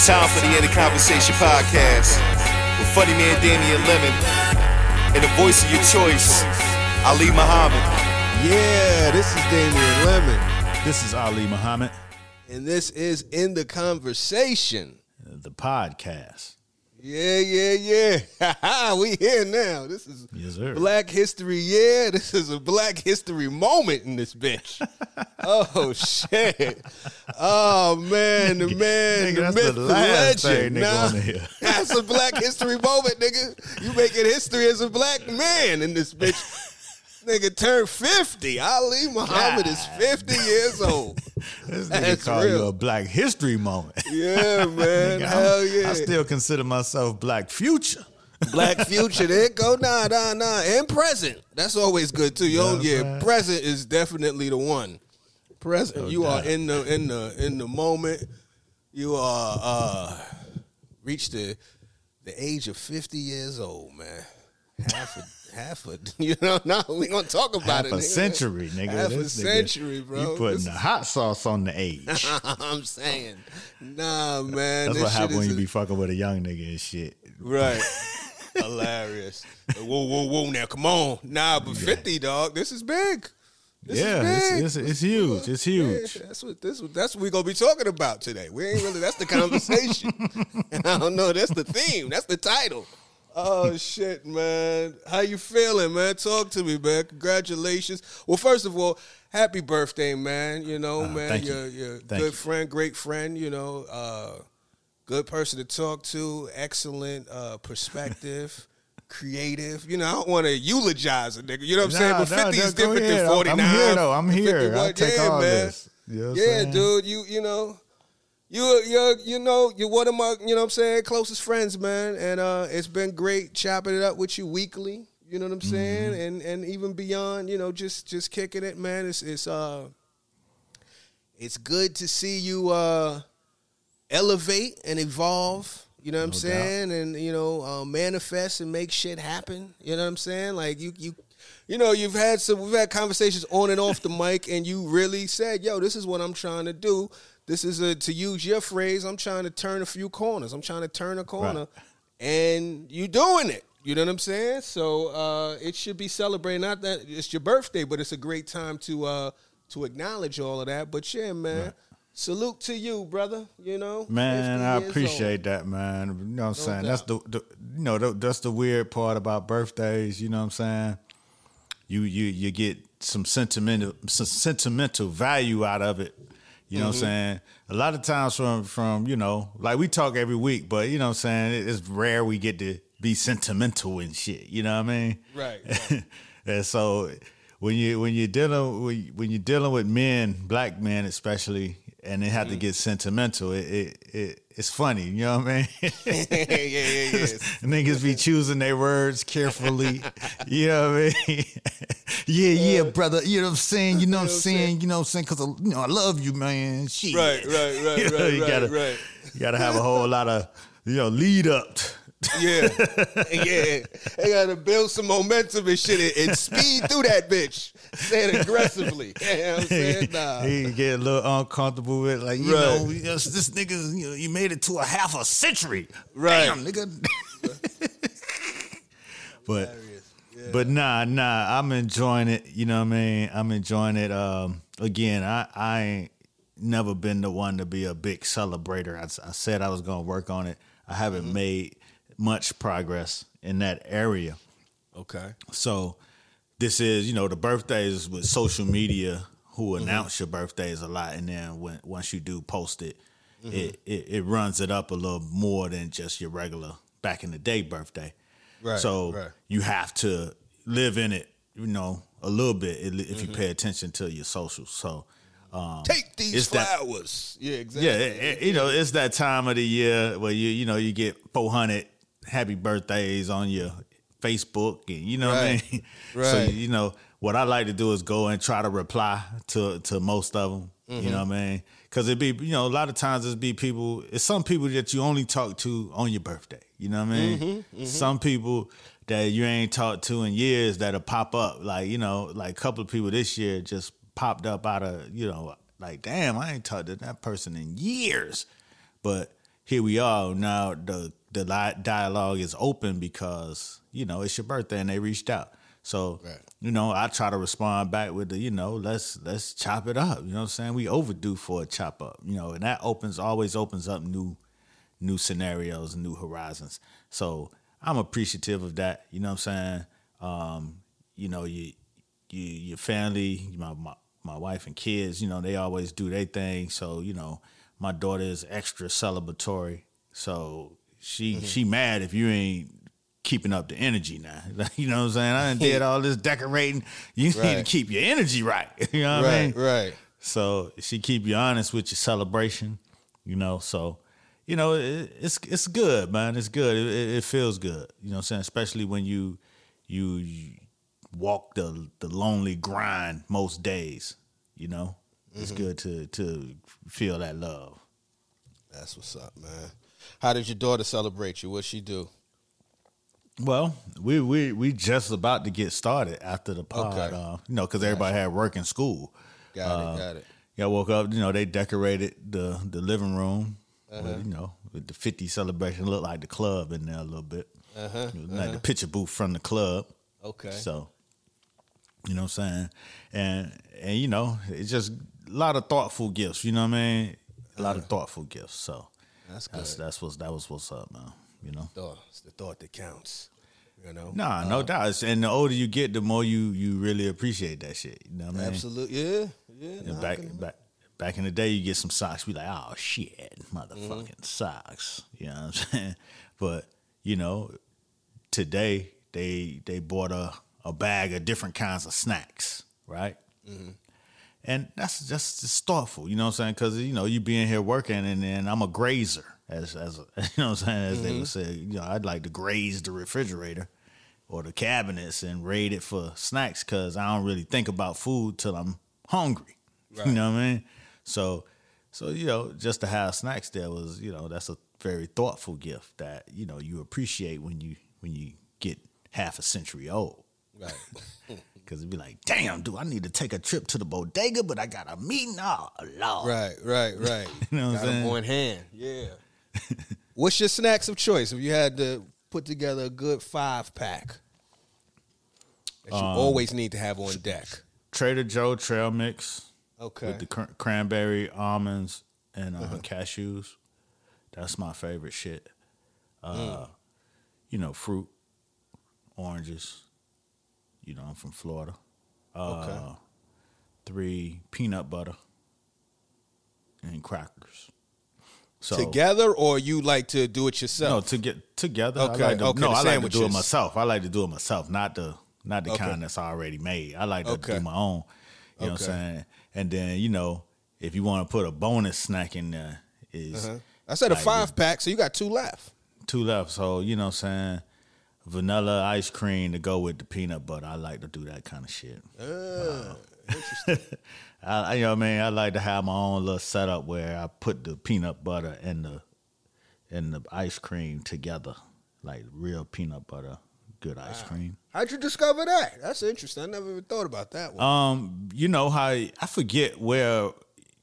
Time for the End of Conversation podcast with funny man Damian Lemon and the voice of your choice, Ali Muhammad. Yeah, this is Damian Lemon. This is Ali Muhammad. And this is In the Conversation. The podcast. Yeah. We here now. This is Yes, sir. Black History. Yeah, this is a Black History moment in this bitch. Oh, shit. Oh, man, the man, Nigga, the that's myth, the the last legend. thing, nigga, on here. That's a Black History moment, nigga. You making history as a black man in this bitch. Nigga turned 50. Ali Muhammad is 50 years old. This nigga That's call real. you a Black History moment. Yeah, man. Nigga, Hell yeah. I still consider myself Black Future. Black future, there it go. Nah. And present. That's always good too. Present is definitely the one. Present. You are in the moment. You are reached the age of 50 years old, man. Half a we gonna talk about Half it. a century, nigga. Half a This nigga, century, bro. You putting the hot sauce on the age. I'm saying, nah, man. That's this what shit happens when is you be fucking with a young nigga and shit. right. Hilarious. Whoa, now come on. Nah, but 50, dog. This is big. This is big. It's huge. It's huge. Yeah, that's what we're gonna be talking about today. We ain't really. That's the conversation. I don't know. That's the theme. That's the title. Oh shit, man. How you feeling, man? Talk to me, man. Congratulations. Well, first of all, happy birthday, man. You know, man. Thank You're you. a Thank good you. friend, great friend. You know, good person to talk to. Excellent perspective. Creative. You know, I don't want to eulogize a nigga. You know what I'm saying? But 50 is go different ahead. than 49. I'm here, though. I'm 51. here. I'll take Yeah, all man. this. You know what I'm saying? Dude, you know, you're one of my, you know what I'm saying, closest friends, man. And it's been great chopping it up with you weekly. You know what I'm saying? And even beyond, you know, just kicking it, man. It's good to see you elevate and evolve. You know what I'm saying? And you know, manifest and make shit happen. You know what I'm saying? Like you know, we've had conversations on and off the mic, and you really said, "Yo, this is what I'm trying to do. This is to use your phrase, I'm trying to turn a few corners. I'm trying to turn a corner, and you doing it. You know what I'm saying? So it should be celebrated. Not that it's your birthday, but it's a great time to acknowledge all of that. But yeah, man. Right. Salute to you, brother. You know, man, I appreciate that, man. You know what I'm saying? That's that's the weird part about birthdays. You know what I'm saying? You get some sentimental value out of it. You know what I'm saying? A lot of times from you know, like we talk every week, but you know what I'm saying? It's rare we get to be sentimental and shit. You know what I mean? Right. And so when you're dealing with men, black men especially, and they have to get sentimental, it's funny, you know what I mean? Yeah. Niggas be choosing their words carefully, you know what I mean? yeah, brother, you know what I'm saying? You know what I'm saying? Because I love you, man. Shit. Right. You gotta have a whole lot of lead up. Yeah. They gotta build some momentum and shit and speed through that bitch. Say it aggressively. You know what I'm saying? Nah. He get a little uncomfortable with like, you know, this nigga, you made it to a half a century. Right. Damn, nigga. But nah, I'm enjoying it. You know what I mean? I'm enjoying it. Again, I ain't never been the one to be a big celebrator. I said I was gonna work on it. I haven't made much progress in that area. Okay. So this is, the birthdays with social media who announce your birthdays a lot, and then once you do post it, it runs it up a little more than just your regular back in the day birthday. Right. So you have to live in it, a little bit if you pay attention to your socials. So take these flowers. Yeah, exactly. Yeah, it's that time of the year where you get 400 happy birthdays on your Facebook, and you know what I mean. Right. So what I like to do is go and try to reply to most of them. You know what I mean? Because it be a lot of times it's some people that you only talk to on your birthday. You know what I mean? Some people that you ain't talked to in years that'll pop up. Like like a couple of people this year just popped up out of like, damn, I ain't talked to that person in years. But here we are now. The dialogue is open because it's your birthday and they reached out. So I try to respond back with the let's chop it up. You know what I'm saying? We overdue for a chop up. And that always opens up new scenarios and new horizons. So I'm appreciative of that. You know what I'm saying? Your family, my wife and kids, they always do their thing. So, my daughter is extra celebratory. So she mad if you ain't keeping up the energy now. You know what I'm saying? I done did all this decorating. You need to keep your energy right. You know what I mean? Right. So she keep you honest with your celebration, so it's good, man. It's good. It feels good. You know what I'm saying? Especially when you walk the lonely grind most days, It's good to feel that love. That's what's up, man. How did your daughter celebrate you? What'd she do? Well, we just about to get started after the pod, because everybody had work and school. Got it. I woke up, they decorated the living room, with the 50 celebration. It looked like the club in there a little bit. Like the picture booth from the club. Okay. So, you know what I'm saying? And it's just a lot of thoughtful gifts, you know what I mean? A lot of thoughtful gifts. So that's good. That was what's up, man. It's the thought that counts. Nah, no doubt. And the older you get, the more you really appreciate that shit. You know what I mean? Absolutely. Yeah. Back in the day, you get some socks, be like, oh shit, motherfucking socks. You know what I'm saying? But today they bought a bag of different kinds of snacks, right? Mm-hmm. And that's just thoughtful, you know what I'm saying? Because you being here working, and then I'm a grazer, as you know what I'm saying, as they would say. I'd like to graze the refrigerator or the cabinets and raid it for snacks because I don't really think about food till I'm hungry. Right. You know what I mean? So just to have snacks there was that's a very thoughtful gift that you appreciate when you get half a century old. Right. Because it'd be like, damn, dude, I need to take a trip to the bodega, but I got a meeting. Oh, Lord. Right. You know what I'm saying? Got them on hand. Yeah. What's your snacks of choice if you had to put together a good 5-pack that you always need to have on deck? Trader Joe trail mix. Okay. With the cranberry, almonds, and cashews. That's my favorite shit. Fruit, oranges. I'm from Florida. 3 peanut butter and crackers. So together, or you like to do it yourself? No, together. Okay. I like to do it myself. Not the kind that's already made. I like to do my own. You know what I'm saying? And then if you want to put a bonus snack in there, is I said a 5-pack, so you got 2 left. 2 left. So you know what I'm saying? Vanilla ice cream to go with the peanut butter. I like to do that kind of shit. Interesting. I like to have my own little setup where I put the peanut butter and the ice cream together, like real peanut butter, good ice cream. How'd you discover that? That's interesting. I never even thought about that one. How I forget where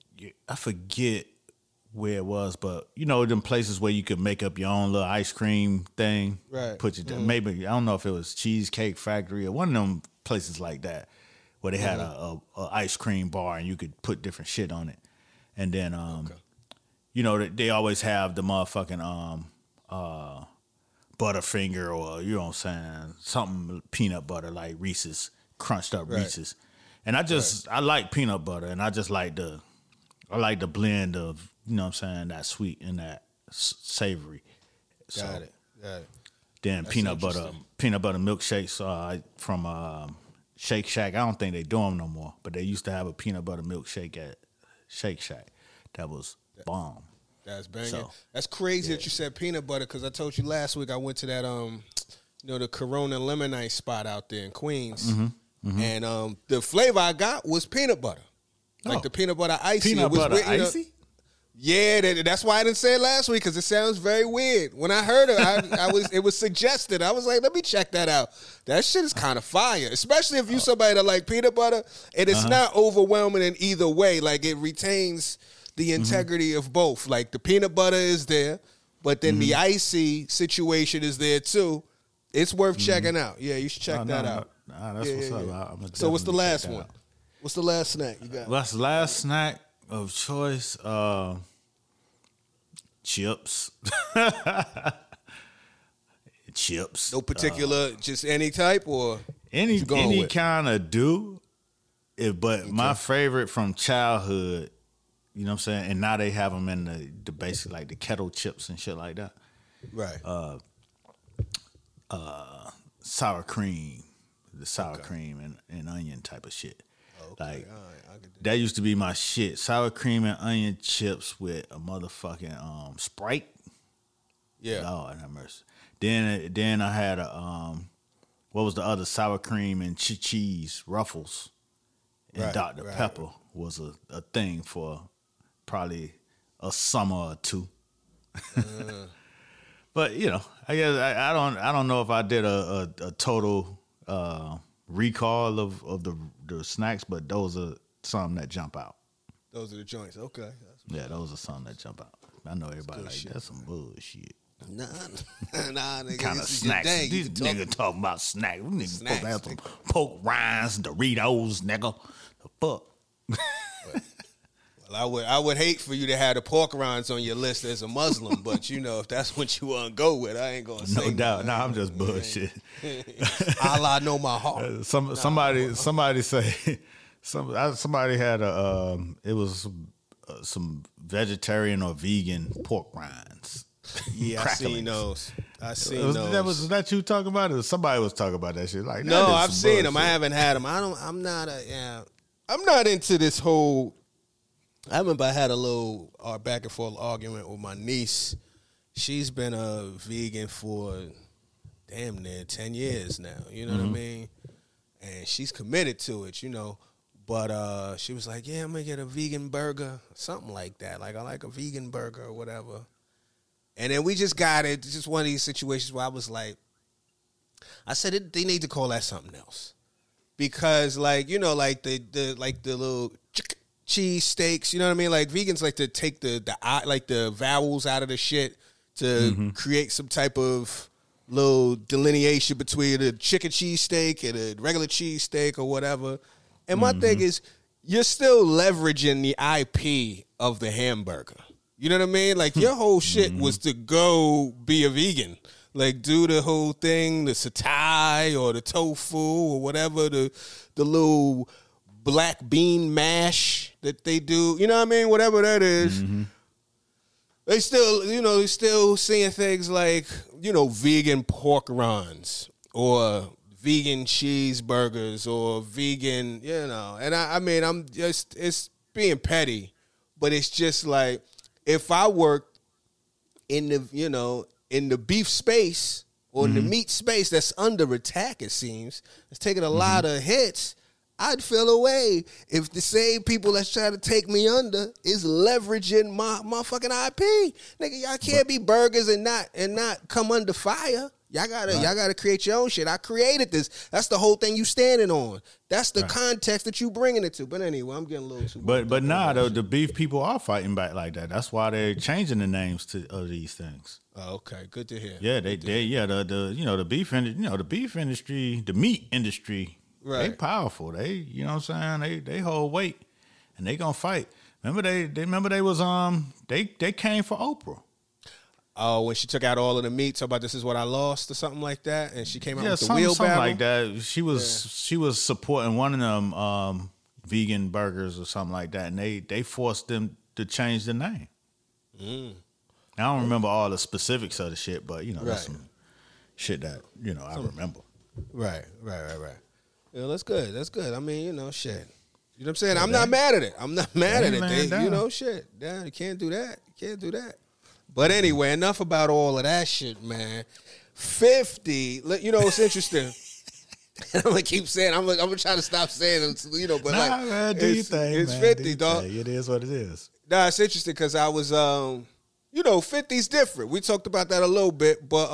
it was, but them places where you could make up your own little ice cream thing. Right. Maybe I don't know if it was Cheesecake Factory or one of them places like that where they had a ice cream bar and you could put different shit on it. And then they always have the motherfucking Butterfinger, or you know what I'm saying, something peanut butter like Reese's, crunched up Reese's. And I like peanut butter, and I just like the blend of, you know what I'm saying, that sweet and that savory. Got it. Then That's peanut butter milkshakes from Shake Shack. I don't think they do them no more, but they used to have a peanut butter milkshake at Shake Shack. That was bomb. That's banging. So, that's crazy that you said peanut butter, because I told you last week I went to that the Corona Lemon Ice spot out there in Queens, and the flavor I got was peanut butter, like the peanut butter icy. Peanut butter icy. Yeah, that's why I didn't say it last week, because it sounds very weird. When I heard it, it was suggested. I was like, let me check that out. That shit is kind of fire, especially if you somebody that like peanut butter, and it's not overwhelming in either way. Like, it retains the integrity of both. Like the peanut butter is there, but then the icy situation is there too. It's worth checking out. Yeah, you should check that out. Nah, that's what's up. So what's the last one? What's the last snack you got? What's the last snack of choice? Chips. Chips. No particular, just any type or any kind of do. But my favorite from childhood, you know what I'm saying? And now they have them in the basic, like the kettle chips and shit like that. Right. Sour cream. The sour cream and onion type of shit. Okay. Like, all right, I can do that used to be my shit. Sour cream and onion chips with a motherfucking Sprite. Yeah. Lord have mercy. Then I had what was the other? Sour cream and cheese Ruffles. And Dr. Pepper was a thing for probably a summer or two. But you know, I guess I don't know if I did a total recall of the snacks, but those are some that jump out. Those are the joints. Okay. Yeah, those are some that jump out. I know everybody like shit, that's some bullshit. Nah, nigga. Kind of snacks. These niggas talking about snacks. We niggas supposed to have some pork rinds, Doritos, nigga. The fuck. Well, I would hate for you to have the pork rinds on your list as a Muslim, but you know, if that's what you want to go with, I ain't gonna say. No doubt. Nah, I'm just bullshit. Allah know my heart. Somebody say somebody had it was some vegetarian or vegan pork rinds. Yeah, I seen those. Was that you talking about it? Somebody was talking about that shit. Like, no, I've seen them. I haven't had them. I'm not into this whole. I remember I had a little back and forth argument with my niece. She's been a vegan for damn near 10 years now. You know what I mean? And she's committed to it, you know. But she was like, yeah, I'm going to get a vegan burger, something like that. Like, I like a vegan burger or whatever. And then we just got it. It's just one of these situations where I was like, I said, they need to call that something else. Because, like, you know, like the little cheese steaks, you know what I mean? Like vegans like to take the vowels out of the shit to create some type of little delineation between a chicken cheese steak and a regular cheese steak or whatever. And my thing is, you're still leveraging the IP of the hamburger. You know what I mean? Like your whole shit was to go be a vegan. Like do the whole thing, the satay or the tofu or whatever, the little black bean mash that they do, you know what I mean? Whatever that is. They still seeing things like, you know, vegan pork rinds or vegan cheeseburgers or vegan, you know. And I mean, it's being petty, but it's just like, if I worked in the beef space or in the meat space that's under attack, it seems, it's taking a lot of hits, I'd feel away if the same people that's trying to take me under is leveraging my fucking IP. Nigga, y'all can't be burgers and not come under fire. Y'all gotta create your own shit. I created this. That's the whole thing you standing on. That's the context that you bringing it to. But anyway, I'm getting a little too. But nah, the beef people are fighting back like that. That's why they're changing the names of these things. Oh, okay, good to hear. Yeah, the beef industry, the meat industry. Right. They powerful. They, you know what I'm saying? They hold weight and they gonna fight. Remember they was they came for Oprah. Oh, when she took out all of the meat, talk about this is what I lost or something like that, and she came out with the wheelbarrow. Something like that. She was supporting one of them vegan burgers or something like that, and they forced them to change the name. I don't remember all the specifics of the shit, but you know that's some shit that I remember. Right. Yeah, that's good. That's good. I mean, shit. You know what I'm saying? I'm not mad at it. I'm not mad at it. Shit. Yeah, you can't do that. You can't do that. But anyway, enough about all of that shit, man. 50. You know what's interesting? I'm gonna keep saying. I'm gonna try to stop saying it. But man, do your thing. It's man. 50, dog. It is what it is. Nah, it's interesting because I was, 50's different. We talked about that a little bit, but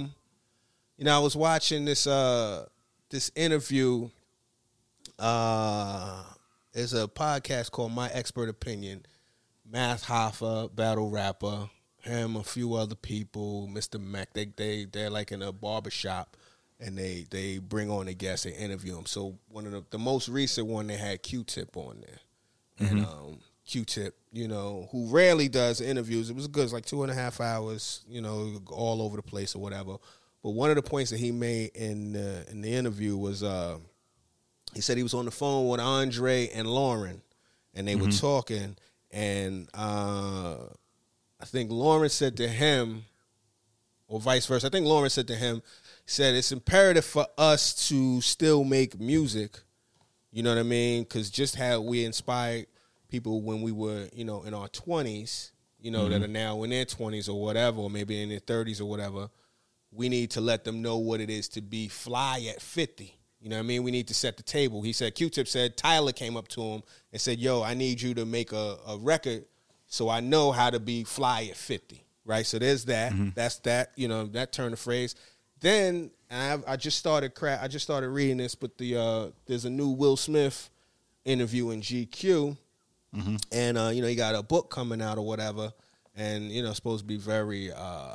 I was watching this interview. There's a podcast called My Expert Opinion, Math Hoffa, battle rapper, him, a few other people, Mr. Mac. They're like in a barbershop, and they bring on a guest, they interview him. So one of the most recent one, they had Q-Tip on there, and Q-Tip, you know, who rarely does interviews. It was good. It was like 2.5 hours, you know, all over the place or whatever. But one of the points that he made in the interview was he said he was on the phone with Andre and Lauren, and they were talking, and I think Lauren said to him, or vice versa, I think Lauren said to him, said it's imperative for us to still make music, you know what I mean? Because just how we inspired people when we were, you know, in our 20s, you know, that are now in their 20s or whatever, or maybe in their 30s or whatever, we need to let them know what it is to be fly at 50. You know what I mean? We need to set the table. He said, Q-Tip said, Tyler came up to him and said, yo, I need you to make a record so I know how to be fly at 50, right? So there's that. That's that, you know, that turn of phrase. Then I just started reading this, but there's a new Will Smith interview in GQ, and you know, he got a book coming out or whatever, and you know, supposed to be very,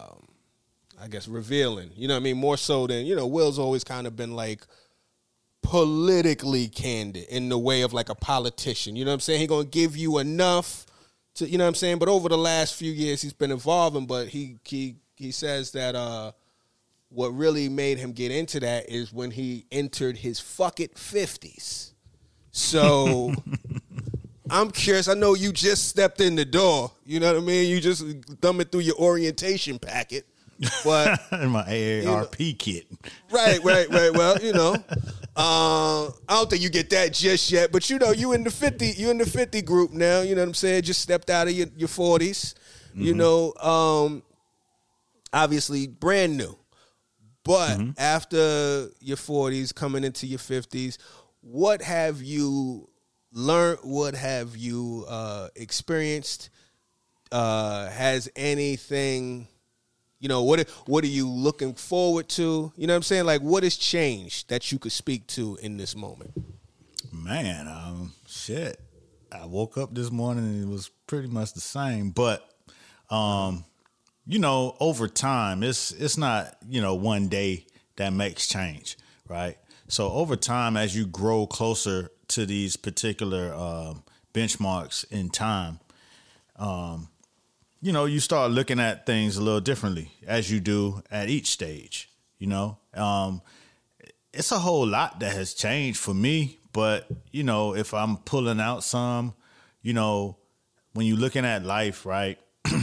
I guess, revealing. You know what I mean? More so than, you know, Will's always kind of been like politically candid in the way of like a politician. You know what I'm saying? He gonna give you enough to, you know what I'm saying? But over the last few years, he's been evolving. But he says that what really made him get into that is when he entered his fuck it 50s. So I'm curious. I know you just stepped in the door. You know what I mean? You just thumbing through your orientation packet. But in my AARP kit. Right. Well, you know, I don't think you get that just yet. But you know, you in the 50 group now. You know what I'm saying? Just stepped out of your 40s. You know, obviously brand new. But after your 40s, coming into your 50s, what have you learned? What have you experienced? Has anything, you know, what are you looking forward to? You know what I'm saying? Like, what has changed that you could speak to in this moment? Man, shit. I woke up this morning and it was pretty much the same. But, you know, over time, it's not, you know, one day that makes change, right? So over time, as you grow closer to these particular benchmarks in time, you know, you start looking at things a little differently as you do at each stage, you know. It's a whole lot that has changed for me, but, you know, if I'm pulling out some, you know, when you're looking at life, right,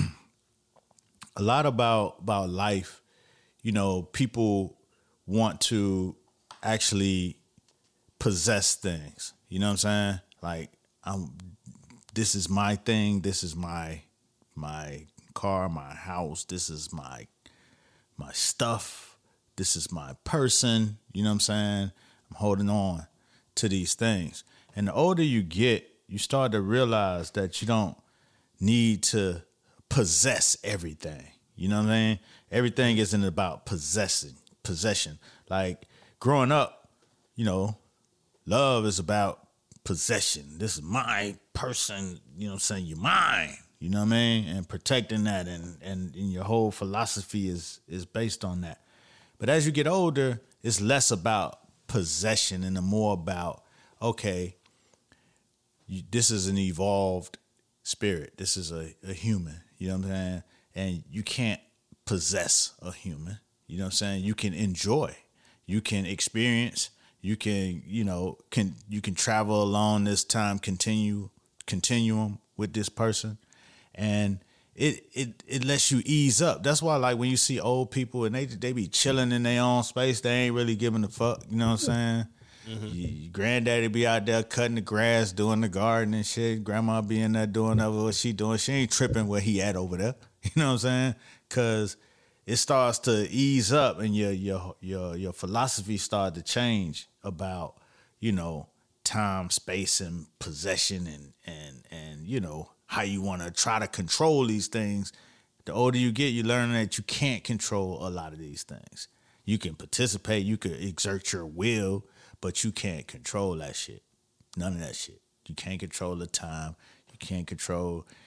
a lot about life, you know, people want to actually possess things. You know what I'm saying? Like, this is my thing. This is my car, my house. This is my stuff. This is my person. You know what I'm saying? I'm holding on to these things. And the older you get, you start to realize that you don't need to possess everything. You know what I mean? Everything isn't about possession. Like growing up, you know, love is about possession. This is my person, you know what I'm saying? You're mine. You know what I mean? And protecting that and your whole philosophy is based on that. But as you get older, it's less about possession and more about, okay, this is an evolved spirit. This is a human. You know what I'm saying? And you can't possess a human. You know what I'm saying? You can enjoy. You can experience. You can, you know, you can travel along this time continuum with this person. And it lets you ease up. That's why, like, when you see old people and they be chilling in their own space, they ain't really giving a fuck. You know what I'm saying? Your granddaddy be out there cutting the grass, doing the garden and shit. Grandma be in there doing what she doing. She ain't tripping where he at over there. You know what I'm saying? Because it starts to ease up and your philosophy start to change about, you know, time, space, and possession and you know, how you want to try to control these things. The older you get, you learn that you can't control a lot of these things. You can participate, you can exert your will, but you can't control that shit. None of that shit. You can't control the time. You can't control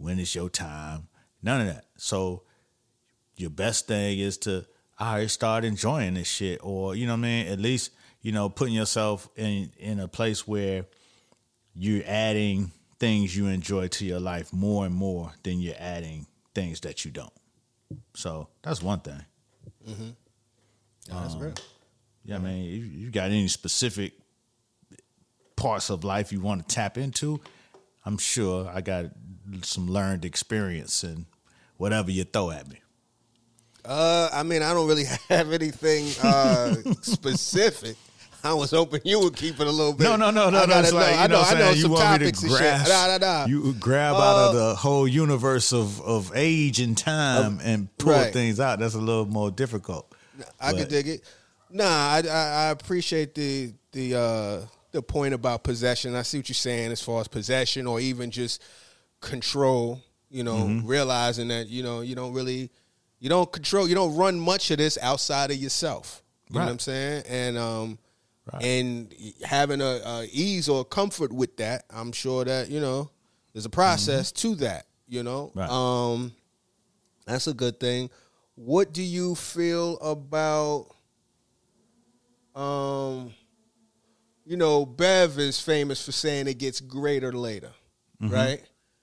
when it's your time, none of that. So your best thing is to start enjoying this shit, or you know what I mean, at least putting yourself in a place where you're adding things you enjoy to your life more and more than you're adding things that you don't. So that's one thing. Mm-hmm. Yeah, that's great. Yeah, I mean, if you got any specific parts of life you want to tap into, I'm sure I got some learned experience and whatever you throw at me. I mean, I don't really have anything specific. I was hoping you would keep it a little bit. No. It's like, I know some topics and shit. You grab out of the whole universe of age and time and pull things out. That's a little more difficult. I could dig it. Nah, I appreciate the point about possession. I see what you're saying as far as possession or even just control. Realizing that you don't control. You don't run much of this outside of yourself. You know what I'm saying? And and having a ease or comfort with that, I'm sure that there's a process to that. That's a good thing. What do you feel about? Bev is famous for saying it gets greater later, right?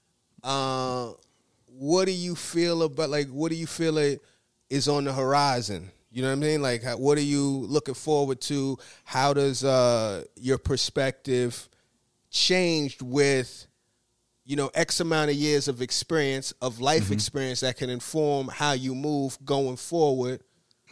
What do you feel about, what do you feel is on the horizon? You know what I mean? Like, what are you looking forward to? How does your perspective changed with, X amount of years of experience, of life experience that can inform how you move going forward?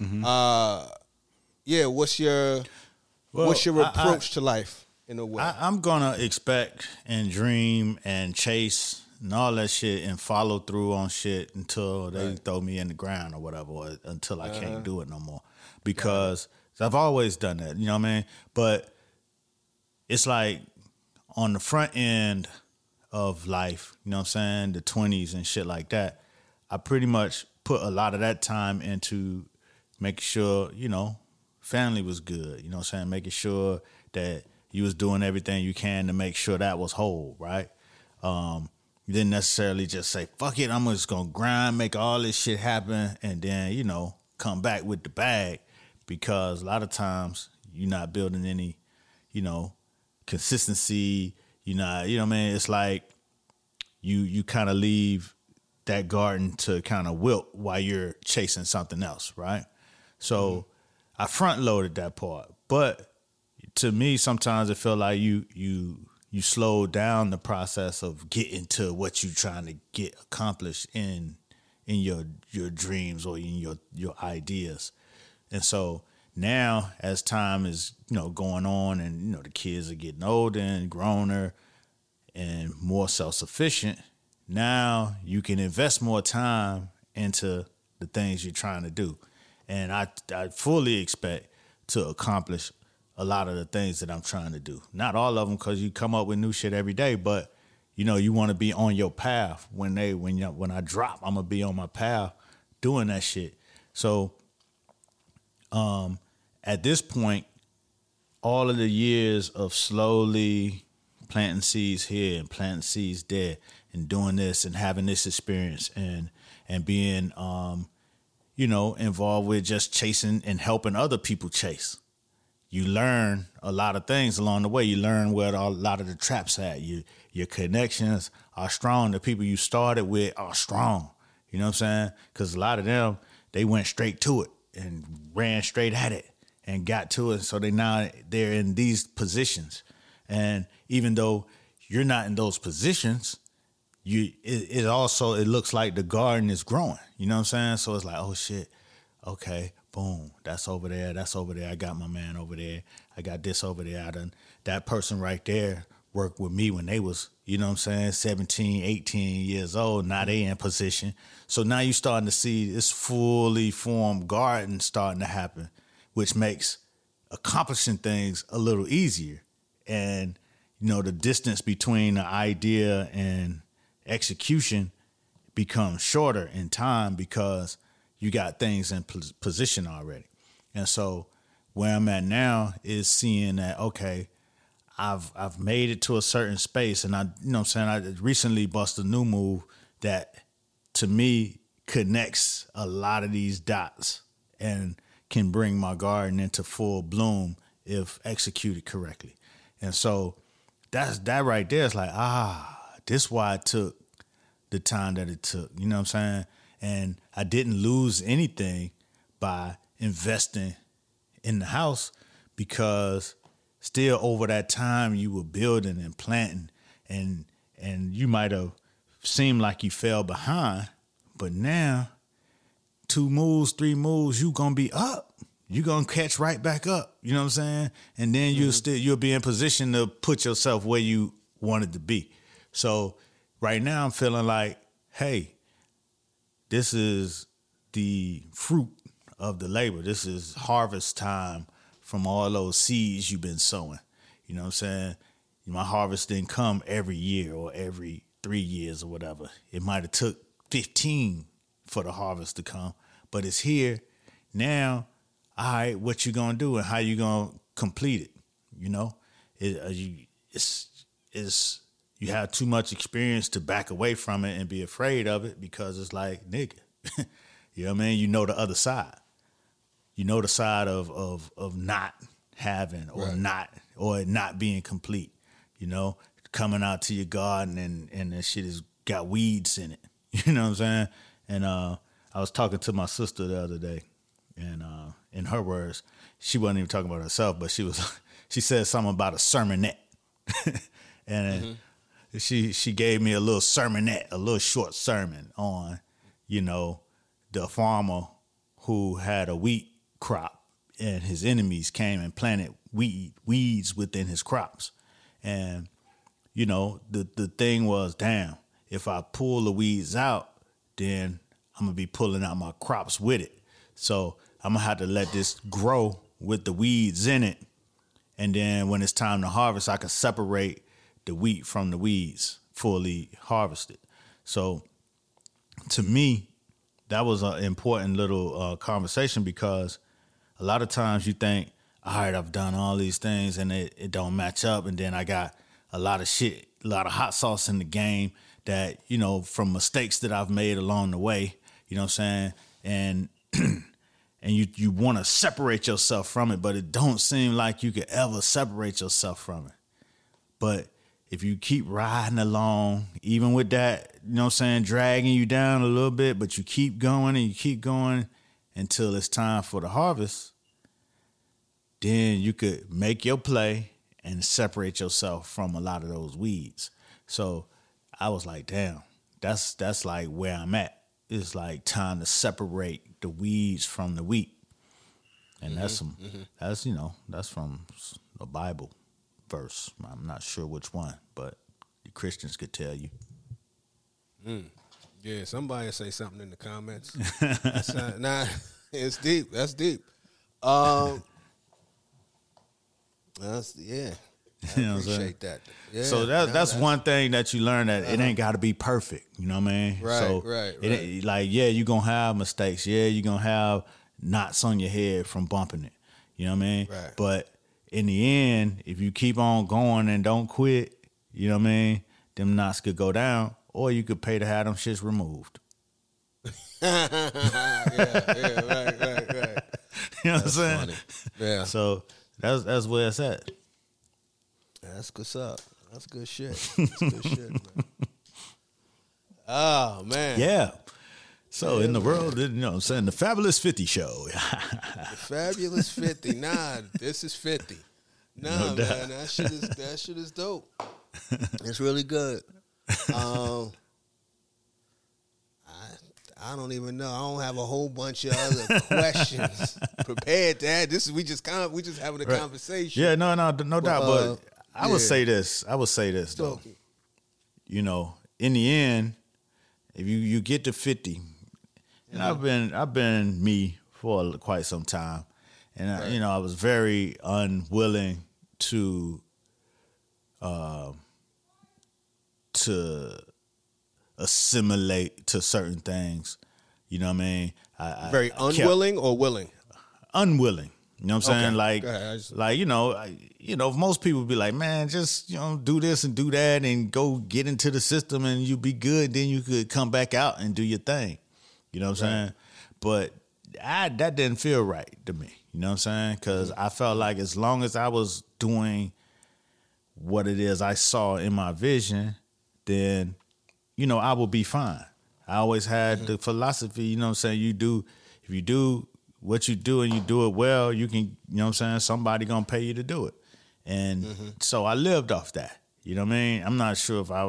What's your approach to life in a way? I'm gonna expect and dream and chase and all that shit and follow through on shit until they throw me in the ground or whatever, or until I can't do it no more. Because I've always done that, you know what I mean? But it's like on the front end of life, you know what I'm saying, the 20s and shit like that, I pretty much put a lot of that time into making sure, family was good, you know what I'm saying, making sure that you was doing everything you can to make sure that was whole, right? You didn't necessarily just say, fuck it, I'm just going to grind, make all this shit happen, and then, come back with the bag, because a lot of times you're not building any, consistency, you know what I mean? It's like you kind of leave that garden to kind of wilt while you're chasing something else, right? So I front loaded that part, but to me, sometimes it felt like you slow down the process of getting to what you're trying to get accomplished in your dreams or in your ideas. And so now, as time is going on, and the kids are getting older and growner and more self-sufficient, now you can invest more time into the things you're trying to do. And I fully expect to accomplish a lot of the things that I'm trying to do. Not all of them, because you come up with new shit every day, but you want to be on your path. When I drop, I'm gonna be on my path doing that shit. So at this point, all of the years of slowly planting seeds here and planting seeds there and doing this and having this experience and being involved with just chasing and helping other people chase. You learn a lot of things along the way. You learn where a lot of the traps at. Your connections are strong. The people you started with are strong. You know what I'm saying? Because a lot of them, they went straight to it and ran straight at it and got to it. So they're in these positions. And even though you're not in those positions, it also looks like the garden is growing. You know what I'm saying? So it's like, oh shit, okay. Boom, that's over there. I got my man over there. I got this over there. That person right there worked with me when they was, 17, 18 years old. Now they in position. So now you're starting to see this fully formed garden starting to happen, which makes accomplishing things a little easier. And, the distance between the idea and execution becomes shorter in time because you got things in position already. And so where I'm at now is seeing that, okay, I've made it to a certain space, and I recently busted a new move that to me connects a lot of these dots and can bring my garden into full bloom if executed correctly. And so that right there is like, this why it took the time that it took. You know what I'm saying? And I didn't lose anything by investing in the house, because still over that time you were building and planting, and you might have seemed like you fell behind, but now 2 moves, 3 moves, you gonna be up. You gonna catch right back up. You know what I'm saying? And then you'll be in position to put yourself where you wanted to be. So right now I'm feeling like, hey, this is the fruit of the labor. This is harvest time from all those seeds you've been sowing. You know what I'm saying? My harvest didn't come every year or every 3 years or whatever. It might have took 15 for the harvest to come, but it's here now. All right, what you gonna do and how you gonna complete it? You know, you have too much experience to back away from it and be afraid of it, because it's like, nigga, you know what I mean? You know the other side. You know the side of not having or not being complete. You know, coming out to your garden and that shit has got weeds in it. You know what I'm saying? And I was talking to my sister the other day, and in her words, she wasn't even talking about herself, but she said something about a sermonette. And she gave me a little sermonette, a little short sermon on, you know, the farmer who had a wheat crop and his enemies came and planted weeds within his crops. And, you know, the thing was, damn, if I pull the weeds out, then I'm going to be pulling out my crops with it. So I'm going to have to let this grow with the weeds in it. And then when it's time to harvest, I can separate the wheat from the weeds, fully harvested. So to me, that was an important little conversation, because a lot of times you think, all right, I've done all these things and it don't match up. And then I got a lot of shit, a lot of hot sauce in the game that, you know, from mistakes that I've made along the way, you know what I'm saying? And and you want to separate yourself from it, but it don't seem like you could ever separate yourself from it. But if you keep riding along, even with that, you know what I'm saying, dragging you down a little bit, but you keep going and you keep going until it's time for the harvest, then you could make your play and separate yourself from a lot of those weeds. So I was like, damn, that's like where I'm at. It's like time to separate the weeds from the wheat. And that's you know, that's from a Bible verse. I'm not sure which one, but the Christians could tell you. Yeah, somebody say something in the comments. It's deep. That's deep. That's I appreciate that. Yeah, so that's one thing that you learn, that it ain't got to be perfect. You know what I mean? Right, so right. It, like, yeah, you're going to have mistakes. Yeah, you're going to have knots on your head from bumping it. You know what I mean? Right. But in the end, if you keep on going and don't quit, you know what I mean, them knots could go down, or you could pay to have them shits removed. right. You know what I'm saying? Funny. Yeah. So that's where it's at. That's good up. That's good shit. That's good shit, man. Oh, man. Yeah. So in the world, you know what I'm saying, the Fabulous 50 show. The Fabulous 50. Nah, this is 50. Nah, no man, that shit is dope. It's really good. I don't even know. I don't have a whole bunch of other questions prepared to add. We just having a conversation. Yeah, no doubt. But I would say this. Though. You know, in the end, if you get to 50, and I've been me for quite some time, and you know, I was very unwilling to assimilate to certain things. You know what I mean? Very unwilling or willing? Unwilling. You know what I'm saying? Most people be like, man, just, do this and do that and go get into the system and you be good. Then you could come back out and do your thing. You know what I'm saying? But that didn't feel right to me. You know what I'm saying? Because I felt like as long as I was doing what it is I saw in my vision, then, I will be fine. I always had the philosophy, you know what I'm saying? If you do what you do and you do it well, you can, somebody gonna pay you to do it. And so I lived off that. You know what I mean? I'm not sure if I,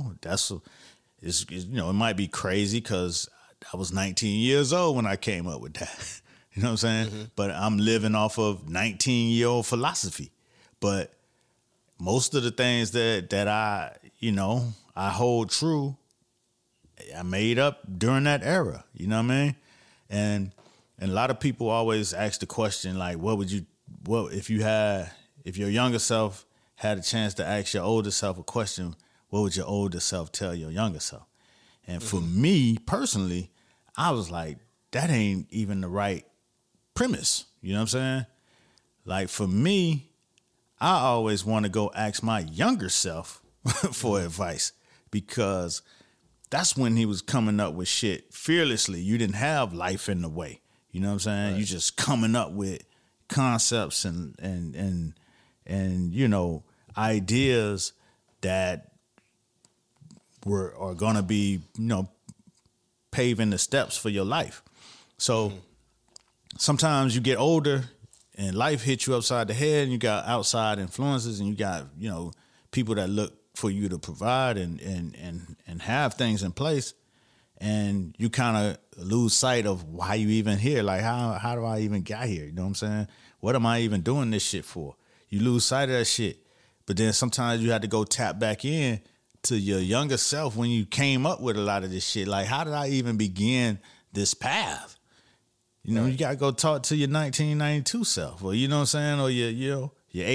it might be crazy because I was 19 years old when I came up with that. You know what I'm saying? But I'm living off of 19-year-old philosophy. But most of the things that I hold true, I made up during that era. You know what I mean? And a lot of people always ask the question, like, if your younger self had a chance to ask your older self a question, what would your older self tell your younger self? And for me personally, I was like, that ain't even the right premise. You know what I'm saying? Like, for me, I always want to go ask my younger self for advice, because that's when he was coming up with shit fearlessly. You didn't have life in the way. You know what I'm saying? Right. You just coming up with concepts and ideas that are gonna be, paving the steps for your life. So sometimes you get older and life hits you upside the head, and you got outside influences, and you got, people that look for you to provide and have things in place. And you kind of lose sight of why you even here. Like, how do I even get here? You know what I'm saying? What am I even doing this shit for? You lose sight of that shit. But then sometimes you have to go tap back in to your younger self when you came up with a lot of this shit. Like, how did I even begin this path? You got to go talk to your 1992 self, or, you know what I'm saying? Or your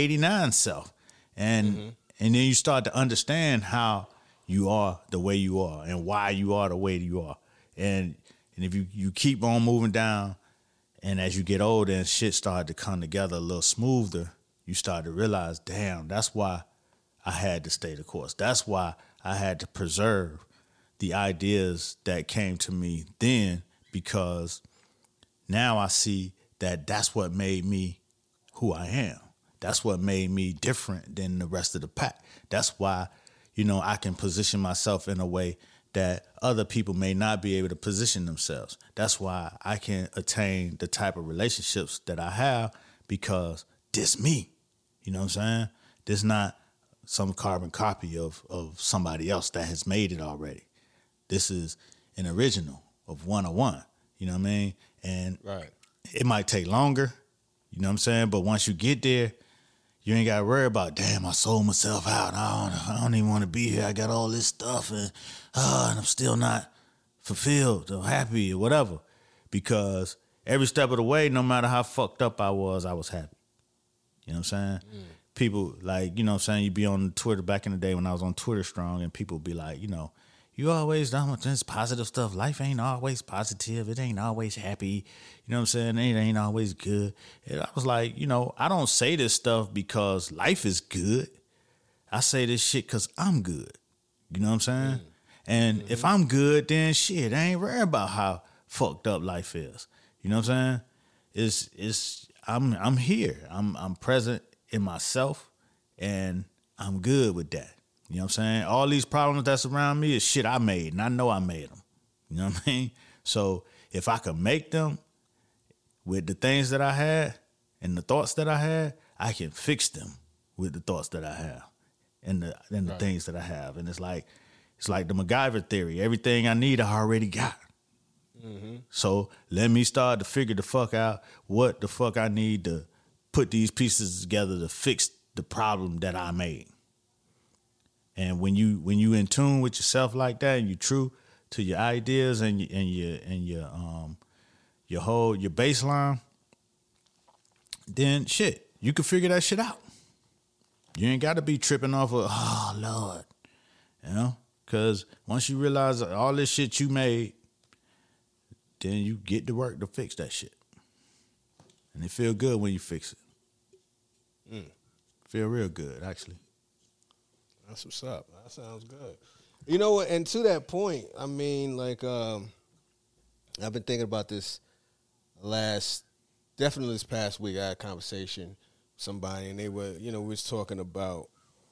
89 self. And then you start to understand how you are the way you are and why you are the way you are. And if you keep on moving down, and as you get older and shit started to come together a little smoother, you start to realize, damn, that's why I had to stay the course. That's why I had to preserve the ideas that came to me then, because now I see that that's what made me who I am. That's what made me different than the rest of the pack. That's why, I can position myself in a way that other people may not be able to position themselves. That's why I can attain the type of relationships that I have, because this me. You know what I'm saying? This not some carbon copy of somebody else that has made it already. This is an original of 101. You know what I mean? And it might take longer, you know what I'm saying? But once you get there, you ain't got to worry about, damn, I sold myself out. I don't even want to be here. I got all this stuff and I'm still not fulfilled or happy or whatever. Because every step of the way, no matter how fucked up I was happy. You know what I'm saying? People, like, you know what I'm saying, you be on Twitter back in the day when I was on Twitter strong, and people be like, you always done with this positive stuff. Life ain't always positive. It ain't always happy. You know what I'm saying? It ain't always good. And I was like, I don't say this stuff because life is good. I say this shit because I'm good. You know what I'm saying? And if I'm good, then shit, I ain't worried about how fucked up life is. You know what I'm saying? I'm here. I'm present in myself, and I'm good with that. You know what I'm saying? All these problems that's around me is shit I made, and I know I made them. You know what I mean? So if I could make them with the things that I had and the thoughts that I had, I can fix them with the thoughts that I have and the things that I have. And it's like the MacGyver theory. Everything I need, I already got. So let me start to figure the fuck out what the fuck I need to put these pieces together to fix the problem that I made. And when you in tune with yourself like that, and you true to your ideas and your baseline, then shit, you can figure that shit out. You ain't got to be tripping off of, oh Lord, because once you realize all this shit you made, then you get to work to fix that shit. And it feel good when you fix it. Feel real good, actually. That's what's up. That sounds good. You know what? And to that point, I mean, like, I've been thinking about this definitely this past week. I had a conversation with somebody, and they were, we was talking about,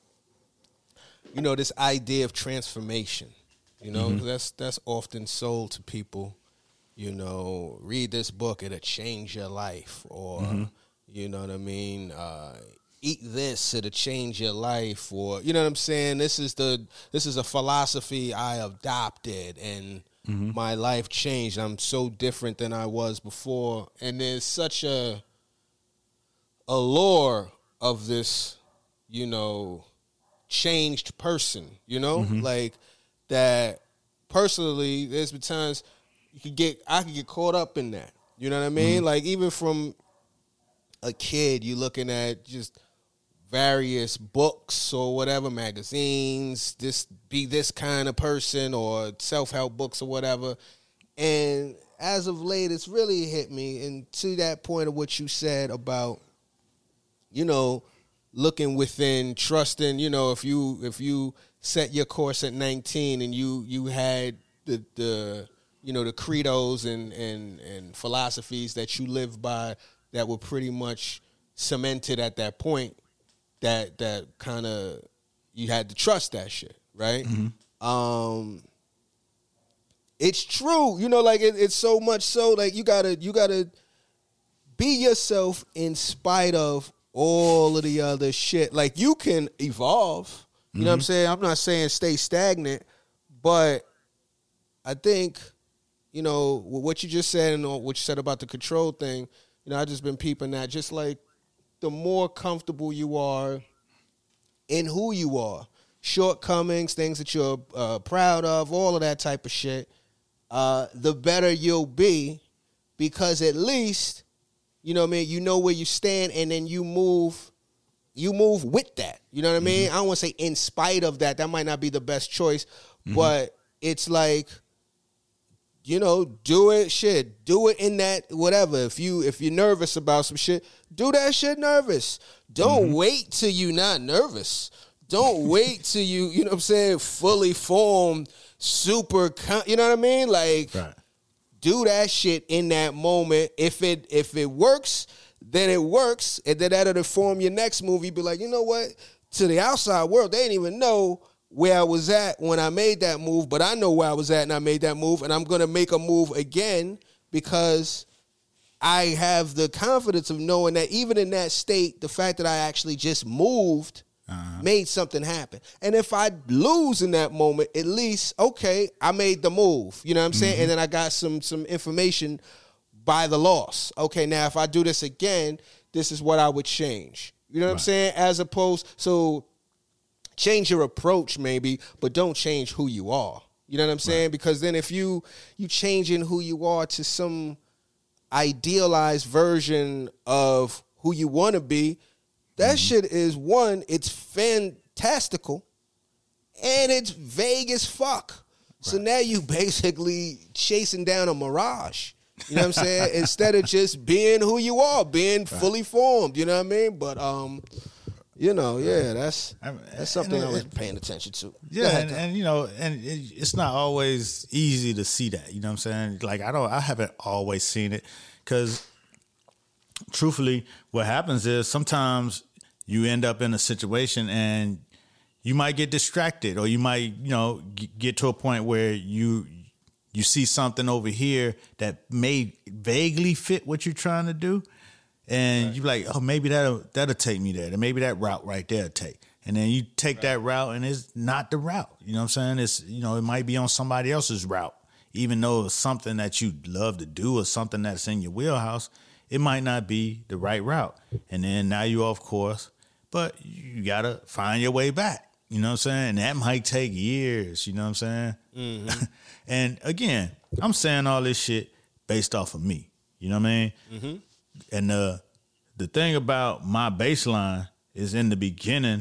this idea of transformation. That's often sold to people. Read this book, it'll change your life, or you know what I mean. Eat this, it'll change your life, or you know what I'm saying. This is a philosophy I adopted, and my life changed. I'm so different than I was before, and there's such a allure of this, changed person. Like that. Personally, there's been times I could get caught up in that. You know what I mean? Like even from a kid, you looking at just various books or whatever, magazines, be this kind of person, or self-help books or whatever. And as of late, it's really hit me. And to that point of what you said about, looking within, trusting, if you set your course at 19 and you had the credos and philosophies that you live by that were pretty much cemented at that point, that kind of, you had to trust that shit, right? It's true, like it's so much so, like you gotta be yourself in spite of all of the other shit. Like you can evolve, you know what I'm saying? I'm not saying stay stagnant, but I think, what you just said and what you said about the control thing, I just been peeping that. Just like the more comfortable you are in who you are, shortcomings, things that you're proud of, all of that type of shit, the better you'll be, because at least, you know what I mean, you know where you stand, and then you move with that. You know what I mean? I don't want to say in spite of that. That might not be the best choice, but it's like, do it in that whatever. If you're nervous about some shit, do that shit nervous. Don't wait till you not nervous. Don't wait till you know what I'm saying, fully formed, super, you know what I mean? Like, do that shit in that moment. If it works, then it works, and then that'll inform your next move. You be like, you know what? To the outside world, they didn't even know where I was at when I made that move, but I know where I was at and I made that move, and I'm going to make a move again because I have the confidence of knowing that even in that state, the fact that I actually just moved made something happen. And if I lose in that moment, at least, okay, I made the move. You know what I'm saying? And then I got some information by the loss. Okay, now if I do this again, this is what I would change. You know what I'm saying? As opposed, so change your approach maybe, but don't change who you are. You know what I'm saying? Because then if you changing who you are to some idealized version of who you want to be, that shit is, one, it's fantastical, and it's vague as fuck. So now you basically chasing down a mirage. You know what I'm saying? Instead of just being who you are, being fully formed. You know what I mean? But that's something I was paying attention to. Yeah, and it's not always easy to see that. You know what I'm saying? Like I haven't always seen it, because truthfully, what happens is sometimes you end up in a situation and you might get distracted, or you might get to a point where you see something over here that may vaguely fit what you're trying to do. And you're like, oh, maybe that'll take me there. And maybe that route right there will take. And then you take that route, and it's not the route. You know what I'm saying? It's, it might be on somebody else's route. Even though it's something that you love to do or something that's in your wheelhouse, it might not be the right route. And then now you're off course, but you got to find your way back. You know what I'm saying? And that might take years. You know what I'm saying? And again, I'm saying all this shit based off of me. You know what I mean? And the thing about my baseline is in the beginning,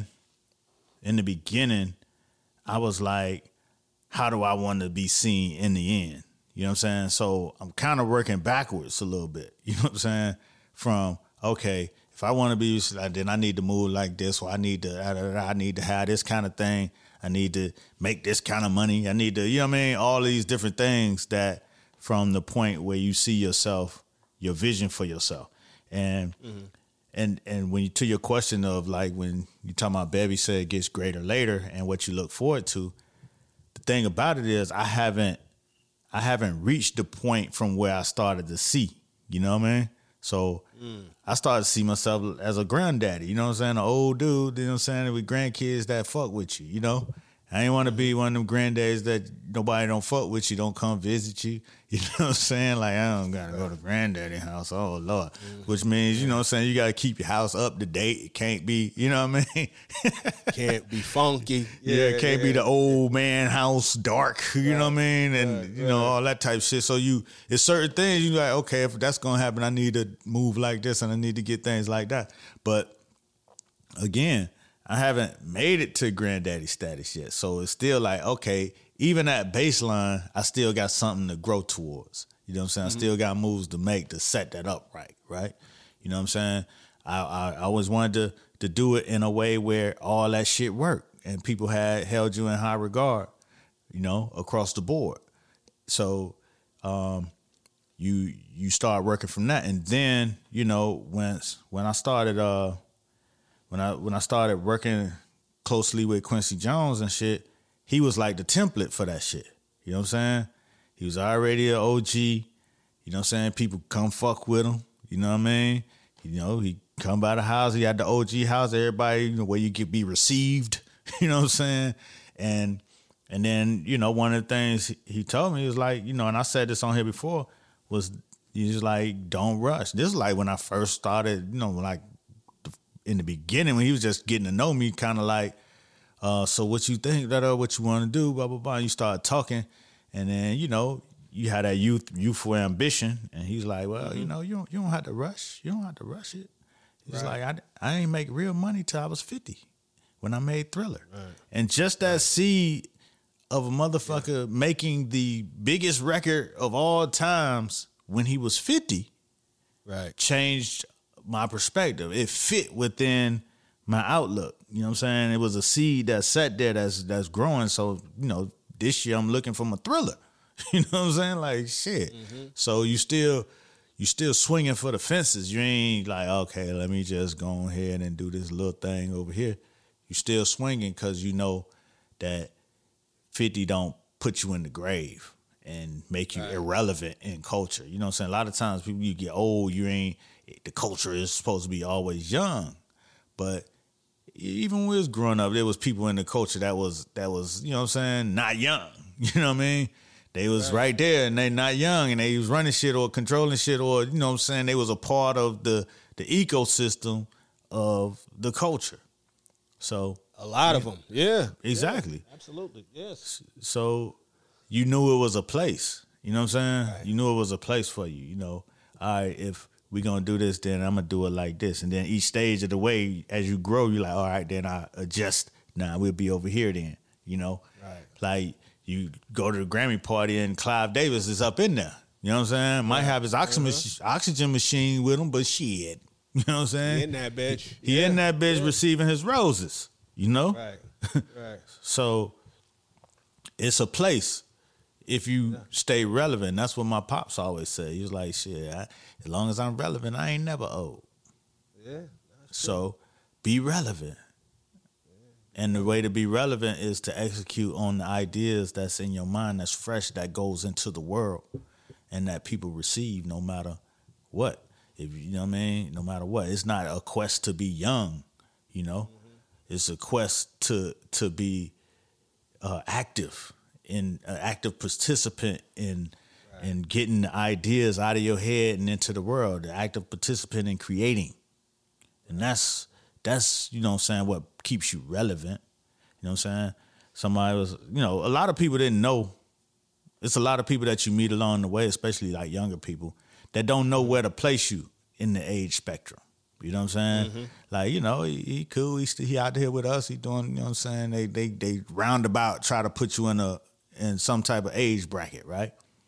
I was like, how do I want to be seen in the end? You know what I'm saying? So I'm kind of working backwards a little bit. You know what I'm saying? from, okay, if I want to be, then I need to move like this, or I need to have this kind of thing. I need to make this kind of money. I need to, you know what I mean? All these different things that from the point where you see yourself, your vision for yourself. And and when you, to your question of like when you talking about Bevy said it gets greater later and what you look forward to, the thing about it is I haven't reached the point from where I started to see. You know what I mean? So I started to see myself as a granddaddy, you know what I'm saying? An old dude, you know what I'm saying, with grandkids that fuck with you, you know? I ain't want to be one of them granddaddies that nobody don't fuck with you, don't come visit you. You know what I'm saying? Like, I don't got to go to granddaddy house. Oh, Lord. Which means, you know what I'm saying, you got to keep your house up to date. It can't be, you know what I mean? Can't be funky. Yeah, it can't be the old man house dark, you know what I mean? And, you know, all that type of shit. So it's certain things you like, okay, if that's going to happen, I need to move like this and I need to get things like that. But, again, I haven't made it to granddaddy status yet. So it's still like, okay, even at baseline, I still got something to grow towards. You know what I'm saying? I still got moves to make to set that up right? You know what I'm saying? I always wanted to do it in a way where all that shit worked and people held you in high regard, you know, across the board. So you start working from that. And then, you know, when I started when I started working closely with Quincy Jones and shit, he was like the template for that shit. You know what I'm saying? He was already an OG. You know what I'm saying? People come fuck with him. You know what I mean? You know, he come by the house. He had the OG house. Everybody, you know, where you could be received. You know what I'm saying? And then, you know, one of the things he told me was like, you know, and I said this on here before, was he's like, don't rush. This is like when I first started, you know, like in the beginning when he was just getting to know me, kind of like, so what you think, what you want to do, blah, blah, blah. You start talking, and then, you know, you had that youthful ambition, and he's like, well, you know, you don't have to rush. You don't have to rush it. He's like, I ain't make real money till I was 50 when I made Thriller. Right. And just that seed of a motherfucker making the biggest record of all times when he was 50 changed my perspective. It fit within my outlook. You know what I'm saying? It was a seed that sat there that's growing. So, you know, this year I'm looking for my Thriller. You know what I'm saying? Like, shit. So you still swinging for the fences. You ain't like, okay, let me just go ahead and do this little thing over here. You still swinging because you know that 50 don't put you in the grave and make you irrelevant in culture. You know what I'm saying? A lot of times people, you get old, the culture is supposed to be always young. But even when we was growing up, there was people in the culture that was, you know what I'm saying, not young. You know what I mean? They was right there and they not young and they was running shit or controlling shit or, you know what I'm saying, they was a part of the ecosystem of the culture. So a lot of them. Yeah. Exactly. Yeah, absolutely. Yes. So you knew it was a place. You know what I'm saying? Right. You knew it was a place for you. You know, all right, if we're going to do this, then I'm going to do it like this. And then each stage of the way, as you grow, you're like, all right, then I adjust. Nah, we'll be over here then, you know? Right. Like, you go to the Grammy party and Clive Davis is up in there. You know what I'm saying? Might have his oxygen machine with him, but shit. You know what I'm saying? He in that bitch. He in that bitch receiving his roses, you know? Right. So it's a place if you stay relevant. That's what my pops always say. He was like, shit, as long as I'm relevant, I ain't never old. Yeah. So be relevant. And the way to be relevant is to execute on the ideas that's in your mind, that's fresh, that goes into the world, and that people receive no matter what. If you know what I mean, no matter what. It's not a quest to be young, you know. It's a quest to be active, an active participant in getting the ideas out of your head and into the world. The active participant in creating, and that's you know what I'm saying, what keeps you relevant. You know what I'm saying? Somebody was, you know, a lot of people didn't know. It's a lot of people that you meet along the way, especially like younger people, that don't know where to place you in the age spectrum. You know what I'm saying? Like, you know, he cool. He out here with us. He doing, you know what I'm saying? They roundabout try to put you in some type of age bracket, right?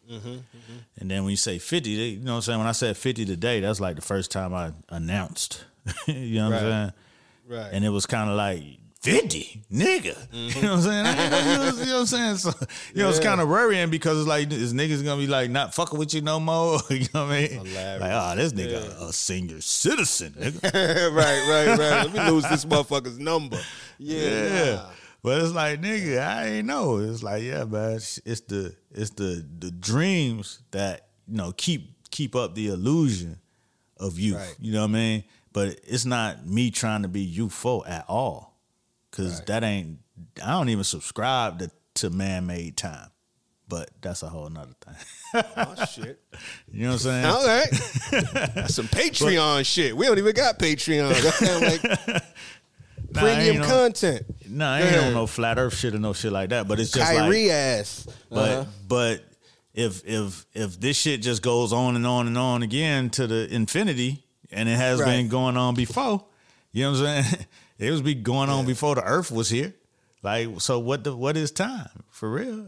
And then when you say 50, you know what I'm saying? When I said 50 today, that's like the first time I announced. You know what I'm saying? Right. And it was kind of like, 50, nigga. You know what I'm saying? You know what I'm saying? So, it's kind of worrying because it's like, is niggas gonna be like not fucking with you no more? You know what I mean? Hilarious. Like, this nigga a senior citizen, nigga. right. Let me lose this motherfucker's number. Yeah. Nah. But it's like, nigga, I ain't know. It's like, yeah, man, it's the dreams that, keep up the illusion of youth. Right. You know what I mean? But it's not me trying to be youthful at all. Cause I don't even subscribe to man-made time. But that's a whole nother thing. Oh, shit. You know what I'm saying? All right. That's some Patreon shit. We don't even got Patreon. That sound like premium content. I ain't on no flat earth shit or no shit like that. But it's just Kyrie like, ass. But if this shit just goes on and on and on again to the infinity, and it has been going on before, you know what I'm saying? It was going on before the earth was here. Like, so what is time? For real?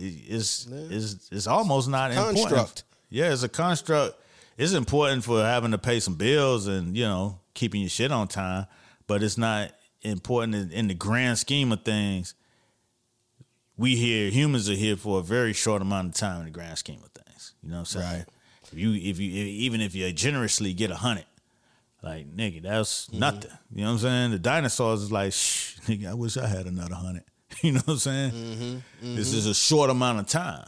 It's almost not important. Construct. Yeah, it's a construct. It's important for having to pay some bills and, keeping your shit on time, but it's not important in the grand scheme of things. Humans are here for a very short amount of time in the grand scheme of things. You know what I'm saying? Right. Even if you generously get 100, like, nigga, that's nothing. You know what I'm saying? The dinosaurs is like, shh, nigga, I wish I had another 100. You know what I'm saying? This is a short amount of time.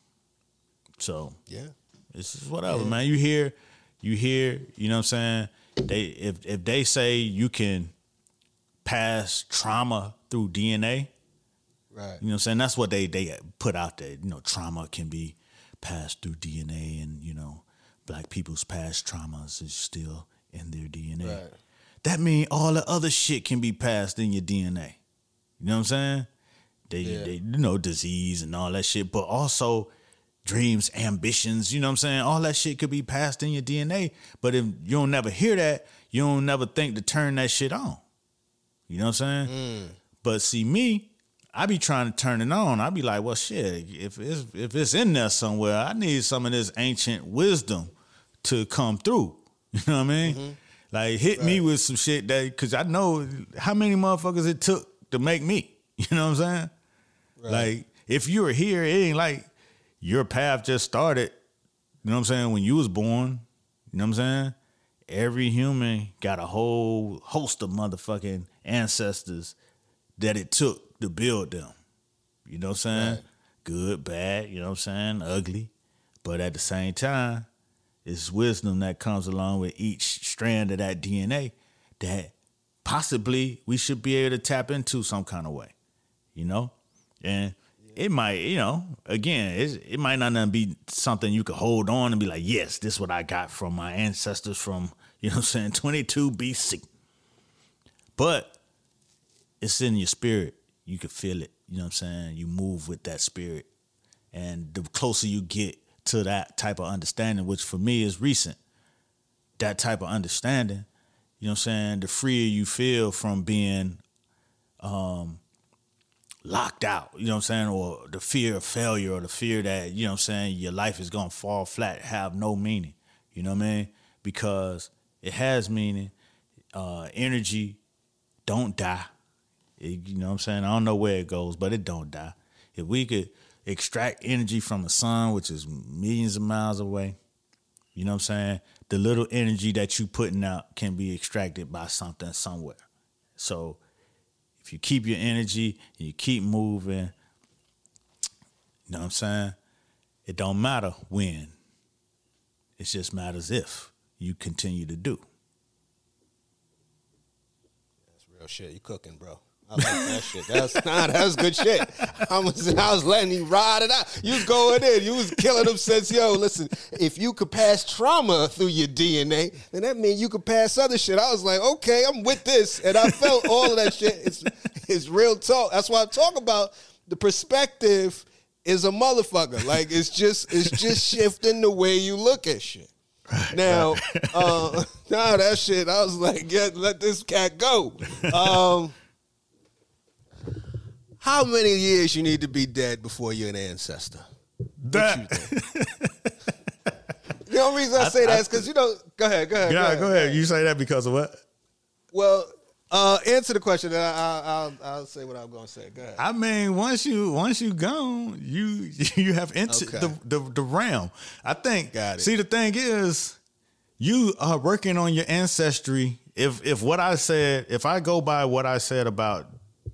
So, this is whatever, man. You hear, you know what I'm saying? If they say you can pass trauma through DNA, right? You know what I'm saying? That's what they put out there. Trauma can be passed through DNA, and black people's past traumas is still in their DNA. Right. That means all the other shit can be passed in your DNA. You know what I'm saying? They disease and all that shit, but also dreams, ambitions, you know what I'm saying? All that shit could be passed in your DNA, but if you don't never hear that, you don't never think to turn that shit on. You know what I'm saying? But see me, I be trying to turn it on. I be like, well, shit, if it's in there somewhere, I need some of this ancient wisdom to come through. You know what I mean? Like, hit me with some shit because I know how many motherfuckers it took to make me. You know what I'm saying? Right. Like, if you were here, it ain't like your path just started, you know what I'm saying, when you was born. You know what I'm saying? Every human got a whole host of motherfucking ancestors that it took to build them. You know what I'm saying? Right. Good, bad, you know what I'm saying? Ugly. But at the same time, it's wisdom that comes along with each strand of that DNA that possibly we should be able to tap into some kind of way, And it might, again, it might not be something you could hold on and be like, yes, this is what I got from my ancestors from, 22 BC. But it's in your spirit. You can feel it. You know what I'm saying? You move with that spirit. And the closer you get to that type of understanding, which for me is recent, that type of understanding, you know what I'm saying, the freer you feel from being locked out, you know what I'm saying, or the fear of failure, or the fear that, you know what I'm saying, your life is going to fall flat, have no meaning, you know what I mean? Because it has meaning. Energy don't die. You know what I'm saying? I don't know where it goes, but it don't die. If we could extract energy from the sun, which is millions of miles away, you know what I'm saying? The little energy that you putting out can be extracted by something somewhere. So if you keep your energy and you keep moving, you know what I'm saying? It don't matter when. It just matters if you continue to do. That's real shit. You cooking, bro. I like that shit. That was good shit. I was letting you ride it out. You was going in. You was killing them since, listen, if you could pass trauma through your DNA, then that means you could pass other shit. I was like, okay, I'm with this. And I felt all of that shit. It's real talk. That's why I talk about the perspective is a motherfucker. Like, it's just shifting the way you look at shit. Right, now, that shit, I was like, let this cat go. How many years you need to be dead before you're an ancestor? What you think? The only reason I say that is because, go ahead. Yeah, go ahead. You say that because of what? Well, answer the question, and I'll say what I'm going to say. Go ahead. I mean, once you gone, you have entered the realm. I think. Got it. See, the thing is, you are working on your ancestry. If what I said, if I go by what I said about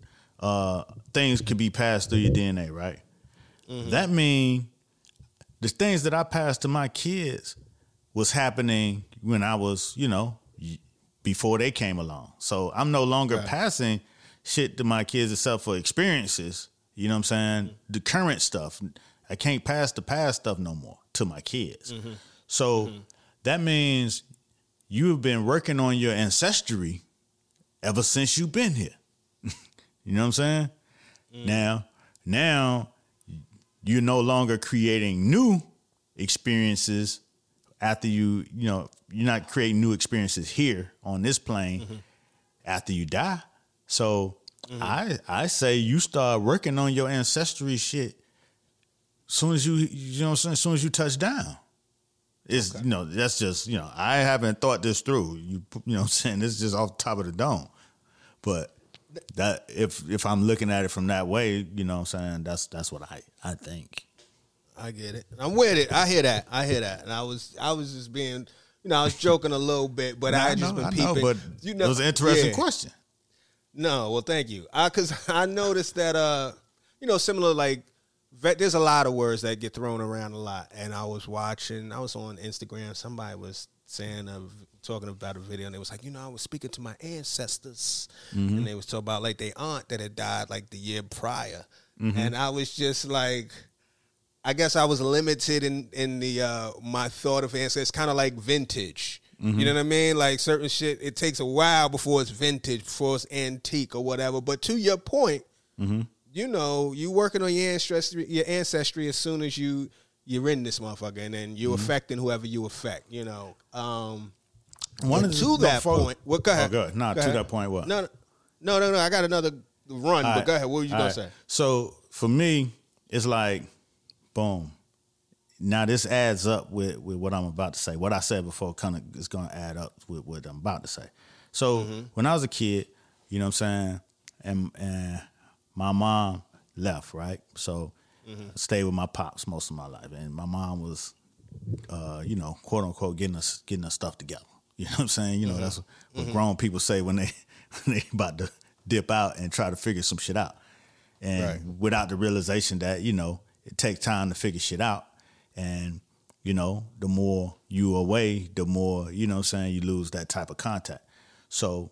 things could be passed through your DNA, right? Mm-hmm. That means the things that I passed to my kids was happening when I was, before they came along. So I'm no longer passing shit to my kids except for experiences. You know what I'm saying? Mm-hmm. The current stuff. I can't pass the past stuff no more to my kids. Mm-hmm. So that means you've been working on your ancestry ever since you've been here. You know what I'm saying? Mm. Now you're no longer creating new experiences after you're not creating new experiences here on this plane after you die. So I say you start working on your ancestry shit soon as as soon as you touch down. It's that's just I haven't thought this through. You know what I'm saying? This is just off the top of the dome. But that if I'm looking at it from that way, you know what I'm saying, that's what I think. I get it. I'm with it. I hear that. And I was just being, I was joking a little bit, but I just been peeping. But it was an interesting question. No, well, thank you. Because I noticed that, similar, like, there's a lot of words that get thrown around a lot. And I was on Instagram. Somebody was talking about a video, and they was like, I was speaking to my ancestors, and they was talking about like their aunt that had died like the year prior, and I was just like, I guess I was limited in the my thought of ancestors, kind of like vintage. You know what I mean? Like certain shit, it takes a while before it's vintage, before it's antique or whatever. But to your point, you working on your ancestry as soon as you're in this motherfucker, and then you affecting whoever you affect. To that point, well, go ahead. Oh, good. No, go to ahead. that point, what? No. I got another run, but go ahead. What were you gonna say? So for me, it's like, boom. Now this adds up with what I'm about to say. What I said before kind of is going to add up with what I'm about to say. So when I was a kid, you know what I'm saying, and my mom left, right? So I stayed with my pops most of my life, and my mom was, quote unquote, getting us stuff together. You know what I'm saying? That's what grown people say when they about to dip out and try to figure some shit out, and without the realization that it takes time to figure shit out. And, the more you away, the more, you lose that type of contact. So,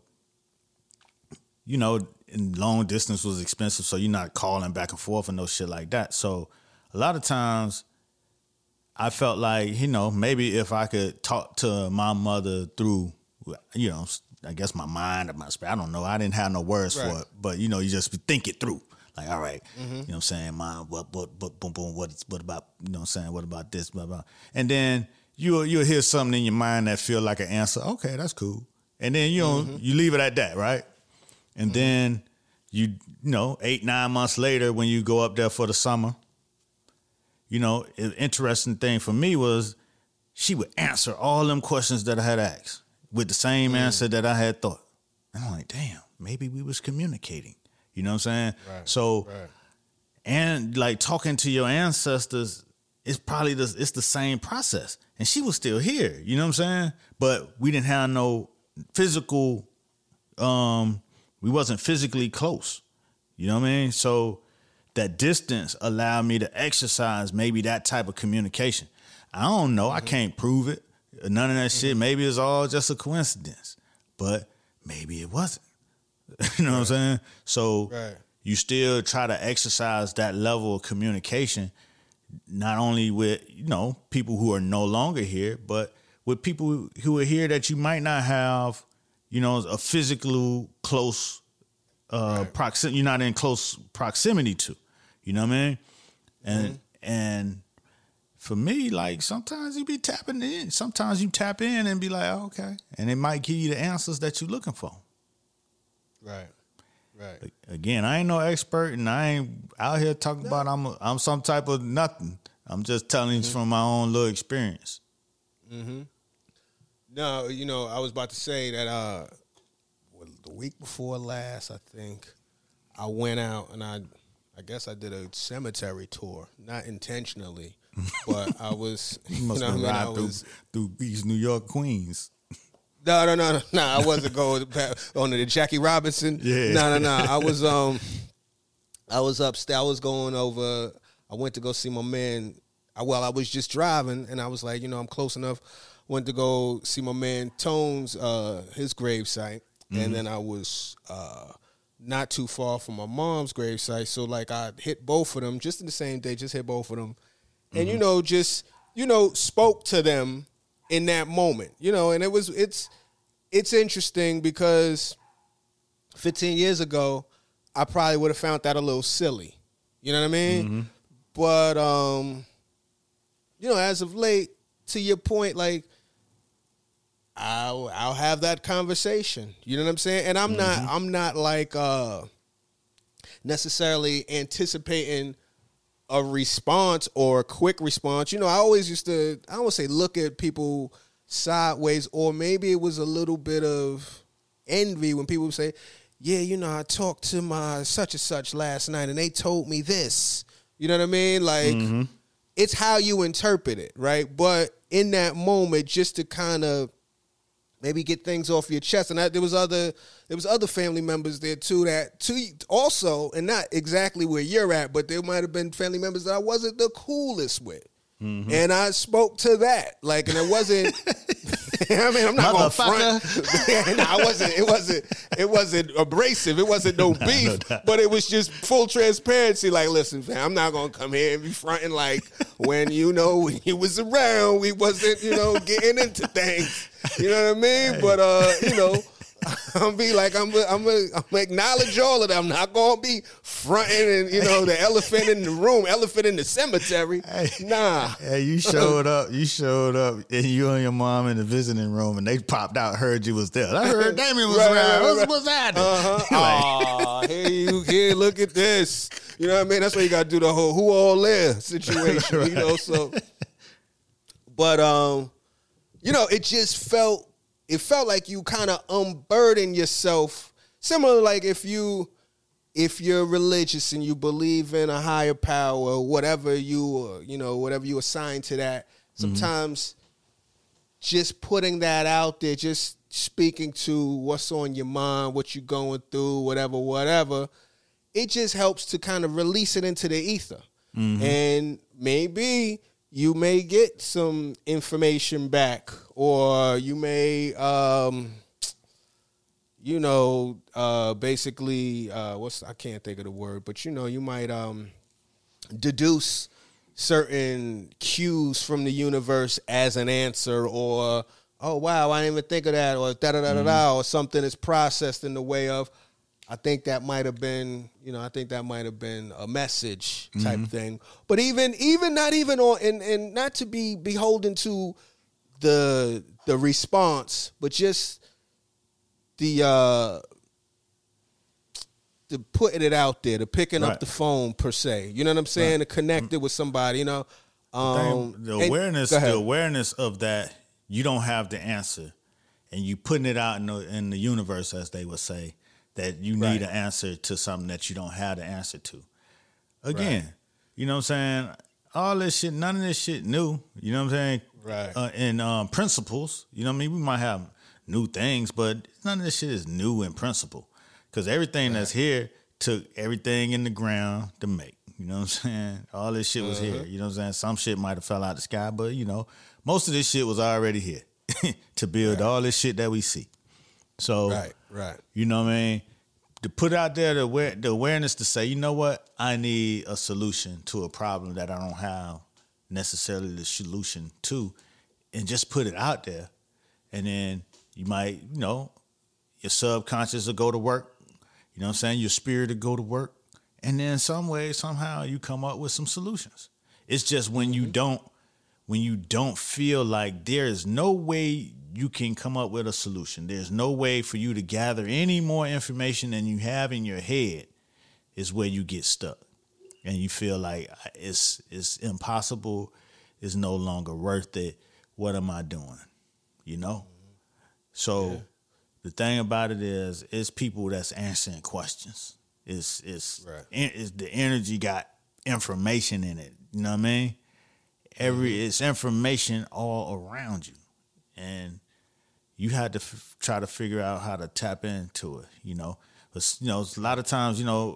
and long distance was expensive, so you're not calling back and forth and no shit like that. So a lot of times I felt like, maybe if I could talk to my mother through, I guess my mind or my spirit, I don't know. I didn't have no words for it, but, you just think it through. Like, all right, you know what I'm saying, Mom, what about, what about this, blah, blah. And then you'll hear something in your mind that feel like an answer. Okay, that's cool. And then, you leave it at that, right? And then, 8-9 months later, when you go up there for the summer, an interesting thing for me was she would answer all them questions that I had asked with the same answer that I had thought. And I'm like, damn, maybe we was communicating. You know what I'm saying? Right, so, and like talking to your ancestors, it's probably it's the same process. And she was still here, you know what I'm saying? But we didn't have no physical, we wasn't physically close. You know what I mean? So that distance allowed me to exercise maybe that type of communication. I don't know. I can't prove it. None of that shit. Maybe it's all just a coincidence. But maybe it wasn't. You know what I'm saying? So you still try to exercise that level of communication, not only with, people who are no longer here, but with people who are here that you might not have, a physical close proximity. You're not in close proximity to. You know what I mean? And for me, like sometimes you be tapping in. Sometimes you tap in and be like, oh, okay. And it might give you the answers that you're looking for. Right. Again, I ain't no expert, and I ain't out here talking about I'm some type of nothing. I'm just telling you from my own little experience. Mm-hmm. No, I was about to say that the week before last, I think, I went out and I guess I did a cemetery tour, not intentionally, but I was, you must have ride through East New York, Queens. No, I wasn't going on the Jackie Robinson. Yeah. No. I was upstate. I was going over. I went to go see my man. I was just driving, and I was like, I'm close enough. Went to go see my man Tone's his gravesite, and then I was not too far from my mom's gravesite. So like I hit both of them just in the same day. Just hit both of them, and just spoke to them in that moment. And it's interesting because 15 years ago, I probably would have found that a little silly. You know what I mean? But as of late, to your point, like I'll have that conversation. You know what I'm saying? And I'm not like necessarily anticipating a response or a quick response. I always I would say look at people sideways, or maybe it was a little bit of envy when people would say, yeah, I talked to my such and such last night and they told me this. You know what I mean? Like, it's how you interpret it, right? But in that moment, just to kind of maybe get things off your chest. And there was other family members there too also, and not exactly where you're at, but there might have been family members that I wasn't the coolest with. And I spoke to that, like, and it wasn't. I mean, I'm not gonna front. It wasn't abrasive. It wasn't no beef, but it was just full transparency. Like, listen, fam, I'm not gonna come here and be fronting like when you was around, we wasn't getting into things. You know what I mean? But I'm be like I'm acknowledge all of that. I'm not gonna be fronting and the elephant in the room, elephant in the cemetery. Nah. Hey, you showed up, and you and your mom in the visiting room, and they popped out, heard you was there. I heard Damien was around. Right. What's happening? Hey, look at this. You know what I mean? That's why you gotta do the whole who all there situation. Right. So. But it just felt. It felt like you kind of unburden yourself. Similar, like if you're religious and you believe in a higher power, whatever you assign to that. Sometimes just putting that out there, just speaking to what's on your mind, what you're going through, whatever. It just helps to kind of release it into the ether, and maybe you may get some information back, or you may, basically, I can't think of the word, but you might deduce certain cues from the universe as an answer, or oh wow, I didn't even think of that, or da or something that's processed in the way of. I think that might have been, a message type thing. But even not even on, and not to be beholden to the response, but just the putting it out there, the picking up the phone per se. You know what I'm saying? To connect it with somebody. The awareness of that, you don't have the answer, and you putting it out in the universe, as they would say. That you need an answer to something that you don't have the answer to. Again, you know what I'm saying? All this shit, none of this shit new. You know what I'm saying? Right. And principles, you know what I mean? We might have new things, but none of this shit is new in principle. Because everything that's here took everything in the ground to make. You know what I'm saying? All this shit was here. You know what I'm saying? Some shit might have fell out the sky, but, most of this shit was already here to build all this shit that we see. So, right. You know what I mean? To put out there the awareness to say, you know what? I need a solution to a problem that I don't have necessarily the solution to, and just put it out there. And then you might, your subconscious will go to work. You know what I'm saying? Your spirit will go to work. And then some way, somehow you come up with some solutions. It's just when you don't feel like there is no way you can come up with a solution. There's no way for you to gather any more information than you have in your head, is where you get stuck. and you feel like it's impossible, it's no longer worth it. What am I doing? You know? So the thing about it is, it's people that's answering questions. It's the energy got information in it. You know what I mean? It's information all around you, and you had to try to figure out how to tap into it. You know, but, you know, a lot of times, you know,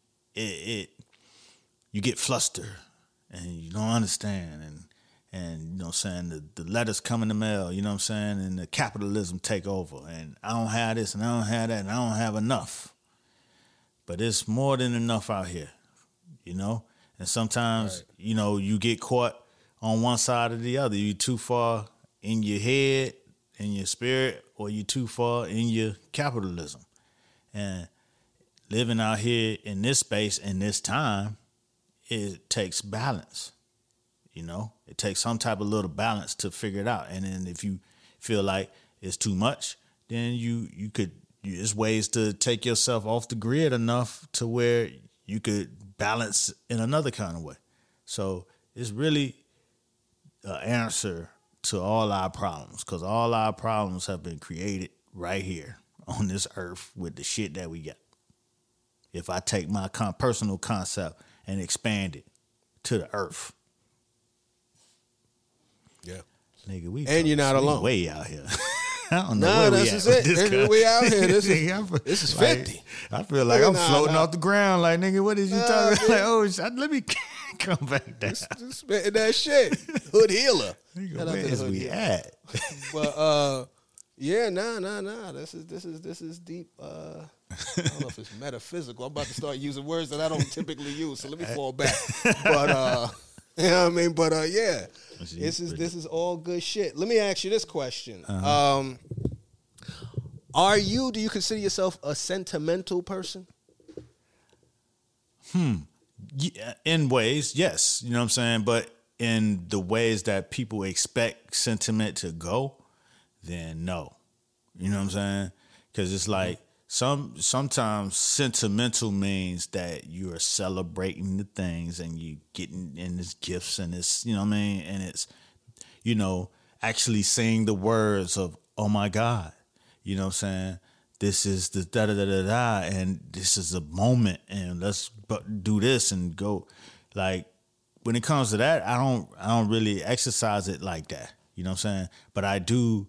you get flustered and you don't understand, and you know what I'm saying, the letters come in the mail, you know what I'm saying, and the capitalism take over, and I don't have this and I don't have that and I don't have enough. But it's more than enough out here, you know? And sometimes, you know, you get caught on one side or the other. You too far in your head, in your spirit, or you too far in your capitalism. And living out here in this space, in this time, it takes balance. You know, it takes some type of little balance to figure it out. And then if you feel like it's too much, then there's ways to take yourself off the grid enough to where you could balance in another kind of way. So it's really an answer to all our problems, because all our problems have been created right here on this earth with the shit that we got. If I take my personal concept and expand it to the earth. Yeah. Nigga, and you're not alone. Way out here. I don't know where this is it. We out here. This is 50. I feel like I'm floating off the ground. Like, nigga, what is you talking about? Like, oh, let me come back down. Just spitting that shit. Hood healer. Nigga, where is we at? But yeah, nah. This is deep. I don't know if it's metaphysical. I'm about to start using words that I don't typically use, so let me fall back. But you know what I mean? But yeah, this is all good shit. Let me ask you this question: do you consider yourself a sentimental person? Yeah, in ways, yes. You know what I'm saying? But in the ways that people expect sentiment to go, then no. You know what I'm saying? Because it's like sometimes sentimental means that you are celebrating the things and you getting in this gifts and it's, you know what I mean? And it's, you know, actually saying the words of, oh my God, you know what I'm saying? This is the da-da-da-da-da and this is a moment and let's do this and go. Like, when it comes to that, I don't really exercise it like that. You know what I'm saying? But I do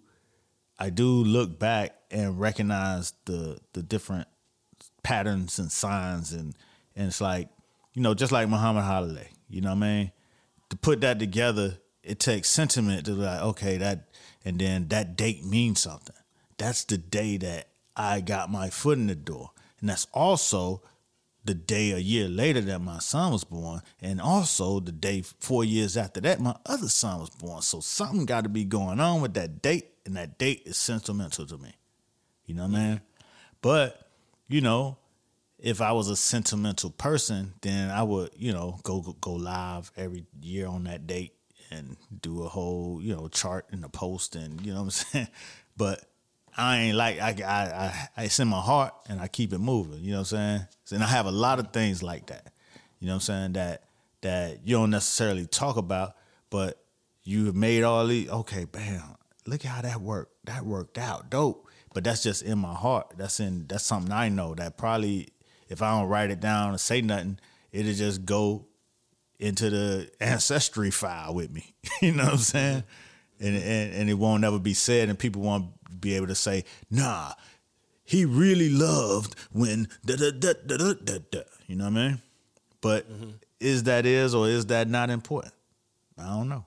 look back and recognize the different patterns and signs and it's like, you know, just like Muhammad Holiday, you know what I mean? To put that together, it takes sentiment to be like, okay, that, and then that date means something. That's the day that I got my foot in the door. And that's also the day a year later that my son was born, and also the day 4 years after that my other son was born. So something got to be going on with that date, and that date is sentimental to me. You know what I mean? But, you know, if I was a sentimental person, then I would, you know, go live every year on that date and do a whole, you know, chart in the post and, you know what I'm saying? But I ain't like, it's in my heart and I keep it moving, you know what I'm saying? And I have a lot of things like that, you know what I'm saying, that you don't necessarily talk about, but you have made all these, okay, bam, look how that worked. That worked out, dope. But that's just in my heart. That's something I know that probably if I don't write it down or say nothing, it'll just go into the ancestry file with me. You know what I'm saying? And it won't ever be said, and people won't be able to say, nah, he really loved when da-da-da-da-da-da. You know what I mean? But is or is that not important? I don't know.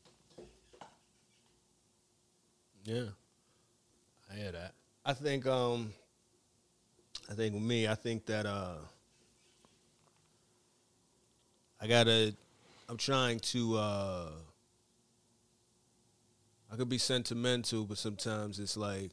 Yeah. I hear that. I think with me, I think that I'm trying to I could be sentimental, but sometimes it's like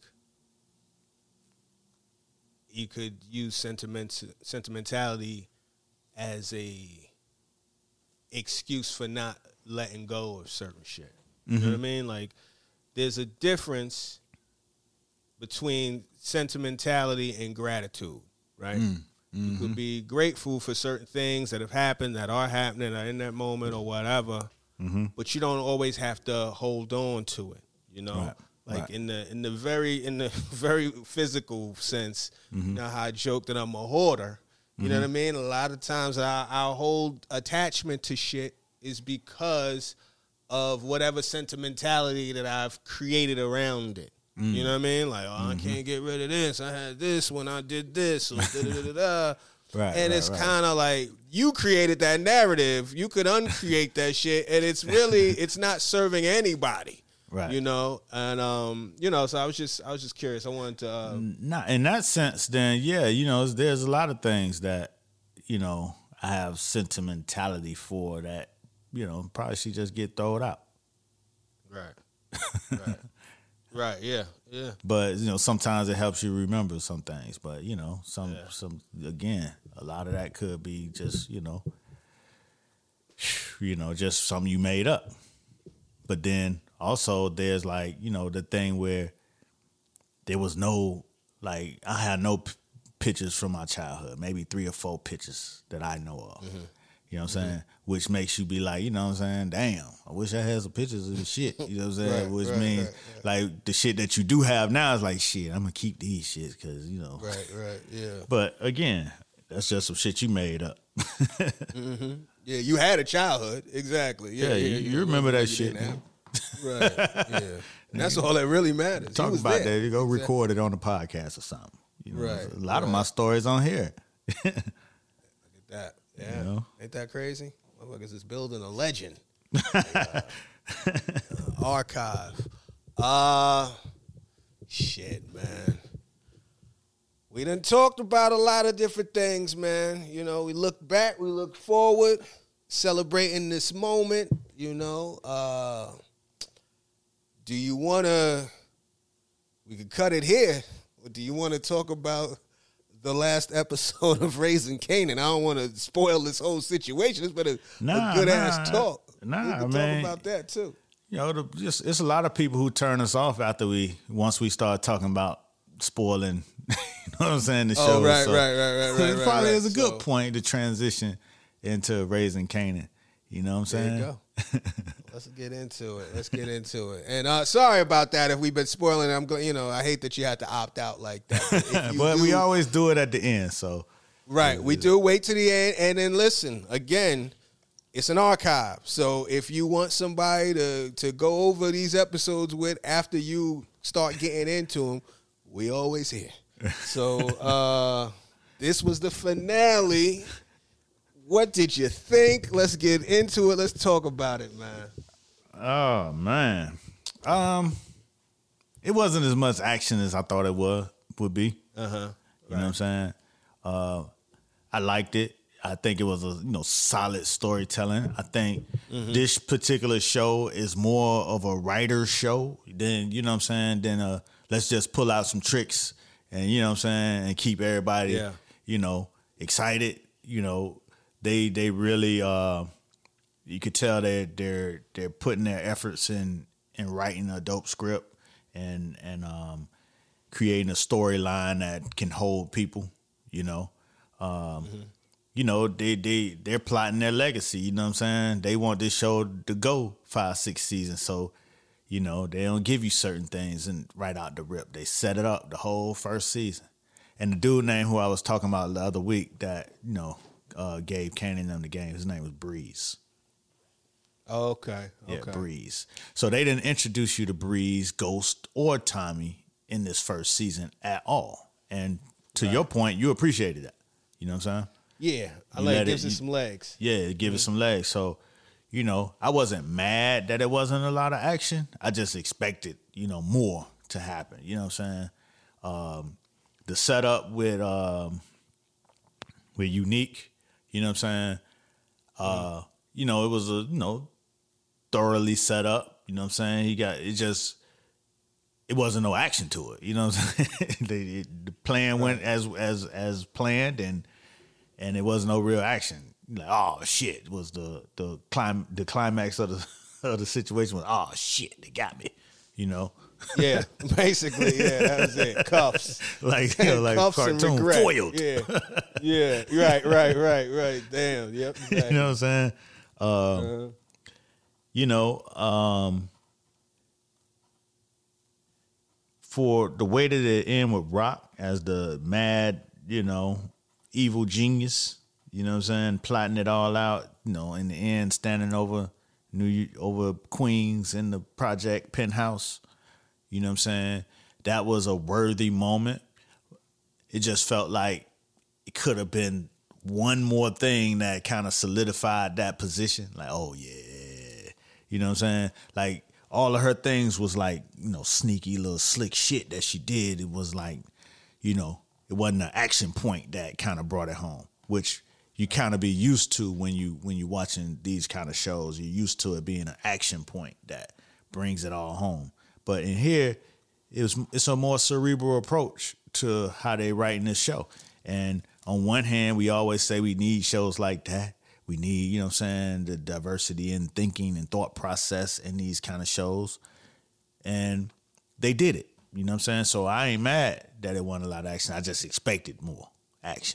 you could use sentimentality as a excuse for not letting go of certain shit. You know what I mean? Like, there's a difference between sentimentality and gratitude, right? You could be grateful for certain things that have happened, that are happening, or in that moment, or whatever. But you don't always have to hold on to it. You know, in the very physical sense. You know how I joke that I'm a hoarder. You know what I mean? A lot of times I'll hold attachment to shit is because of whatever sentimentality that I've created around it. You know what I mean? Like, I can't get rid of this. I had this when I did this. Or da-da-da-da-da. And it's kind of like you created that narrative. You could uncreate that shit, and it's not serving anybody. Right. You know, and so I was just curious. I wanted to not in that sense. Then there's a lot of things that I have sentimentality for that probably should just get thrown out. Right. Right. Yeah. But sometimes it helps you remember some things. But some again, a lot of that could be just just something you made up. But then also there's the thing where there was no I had no pictures from my childhood, maybe 3 or 4 pictures that I know of. You know what I'm saying? Which makes you be like, you know what I'm saying? Damn, I wish I had some pictures of the shit. You know what I'm saying? Which means like the shit that you do have now is like, shit, I'm going to keep these shits because, Right, yeah. But again, that's just some shit you made up. Yeah, you had a childhood. Exactly. Yeah, you remember that shit. Right, yeah. That's all that really matters. Talk about that. You go record it on the podcast or something. Right. A lot of my stories on here. Look at that. Yeah, ain't that crazy? Motherfuckers is building a legend. Archive. Shit, man. We done talked about a lot of different things, man. We look back, we look forward, celebrating this moment. Do you want to? We could cut it here. Or do you want to talk about the last episode of Raising Kanan? I don't want to spoil this whole situation. It's been a good ass talk. We can talk about that too. It's a lot of people who turn us off after once we start talking about spoiling. You know what I'm saying? The show. Right. It probably is a good point to transition into Raising Kanan. You know what I'm saying? There you go. Let's get into it. And sorry about that if we've been spoiling it. I'm going. I hate that you had to opt out like that. But we always do it at the end. So we do wait to the end, and then listen again. It's an archive, so if you want somebody to go over these episodes with after you start getting into them, we always here. So this was the finale. What did you think? Let's get into it. Let's talk about it, man. Oh, man. It wasn't as much action as I thought it would be. You know what I'm saying? I liked it. I think it was a solid storytelling. I think this particular show is more of a writer's show than, you know what I'm saying, than let's just pull out some tricks and, you know what I'm saying, and keep everybody, excited. They really you could tell they're putting their efforts in writing a dope script and creating a storyline that can hold people, they're plotting their legacy, you know what I'm saying? They want this show to go 5-6 seasons, so they don't give you certain things and right out the rip. They set it up the whole first season. And the dude name who I was talking about the other week that, gave Kanan them the game, his name was Breeze. Oh, okay. Yeah, Breeze. So they didn't introduce you to Breeze, Ghost, or Tommy in this first season at all. And to your point, you appreciated that. You know what I'm saying? Yeah. It gives it some legs. Yeah, it gives it some legs. So, I wasn't mad that it wasn't a lot of action. I just expected, more to happen. You know what I'm saying? The setup with Unique, you know what I'm saying? It was a, thoroughly set up. You know what I'm saying? It wasn't no action to it. You know what I'm saying? The plan went as planned, and it was no real action. Like, oh shit, was the climax of the situation was, oh shit, they got me. Yeah, basically, yeah, that was it. Cuffs. like cuffs cartoon foiled. Yeah, right. Damn, yep. Exactly. You know what I'm saying? For the way that it end with Rock as the mad, evil genius, you know what I'm saying, plotting it all out, in the end standing over Queens in the project penthouse, you know what I'm saying? That was a worthy moment. It just felt like it could have been one more thing that kind of solidified that position. Like, oh yeah, you know what I'm saying? Like all of her things was like, sneaky little slick shit that she did. It was like, it wasn't an action point that kind of brought it home, which you kind of be used to when you watching these kind of shows. You're used to it being an action point that brings it all home. But in here, it's a more cerebral approach to how they writing this show. And on one hand, we always say we need shows like that. We need, the diversity in thinking and thought process in these kind of shows. And they did it. You know what I'm saying? So I ain't mad that it wasn't a lot of action. I just expected more action.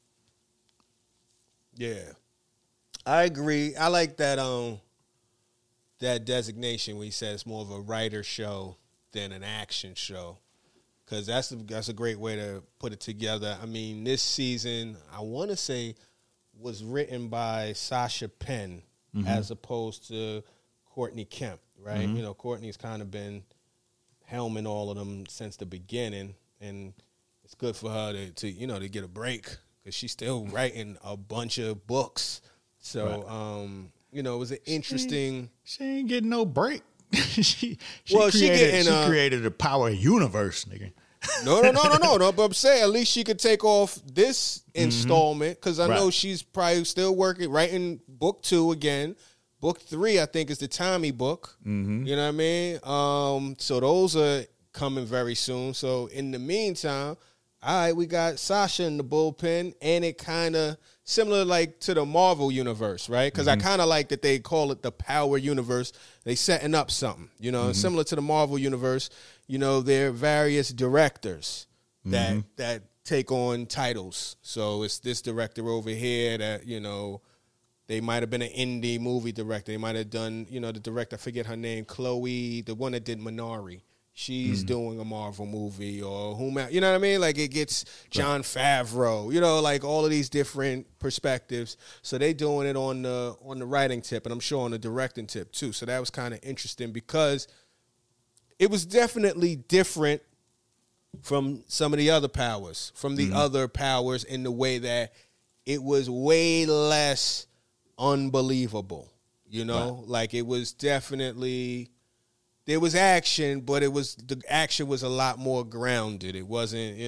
Yeah. I agree. I like that that designation where he said it's more of a writer show than an action show. Because that's a great way to put it together. I mean, this season, I want to say, was written by Sasha Penn as opposed to Courtney Kemp, right? Mm-hmm. Courtney's kind of been helming all of them since the beginning, and it's good for her to get a break because she's still writing a bunch of books. So, right. It was an interesting. She ain't getting no break. she created a power universe, nigga. No. But I'm saying at least she could take off this installment because I know she's probably still writing book 2 again. Book 3, I think, is the Tommy book. Mm-hmm. You know what I mean? So those are coming very soon. So in the meantime, all right, we got Sasha in the bullpen, and it kind of similar like to the Marvel universe, right? Because I kind of like that they call it the Power Universe. They setting up something, similar to the Marvel universe. There are various directors that take on titles. So it's this director over here that, they might have been an indie movie director. They might have done, the director, I forget her name, Chloe, the one that did Minari. She's doing a Marvel movie or whomever. You know what I mean? Like it gets Jon Favreau, like all of these different perspectives. So they doing it on the writing tip, and I'm sure on the directing tip too. So that was kind of interesting because it was definitely different from some of the other powers, from the other powers in the way that it was way less unbelievable, like it was definitely, there was action, but the action was a lot more grounded. It wasn't,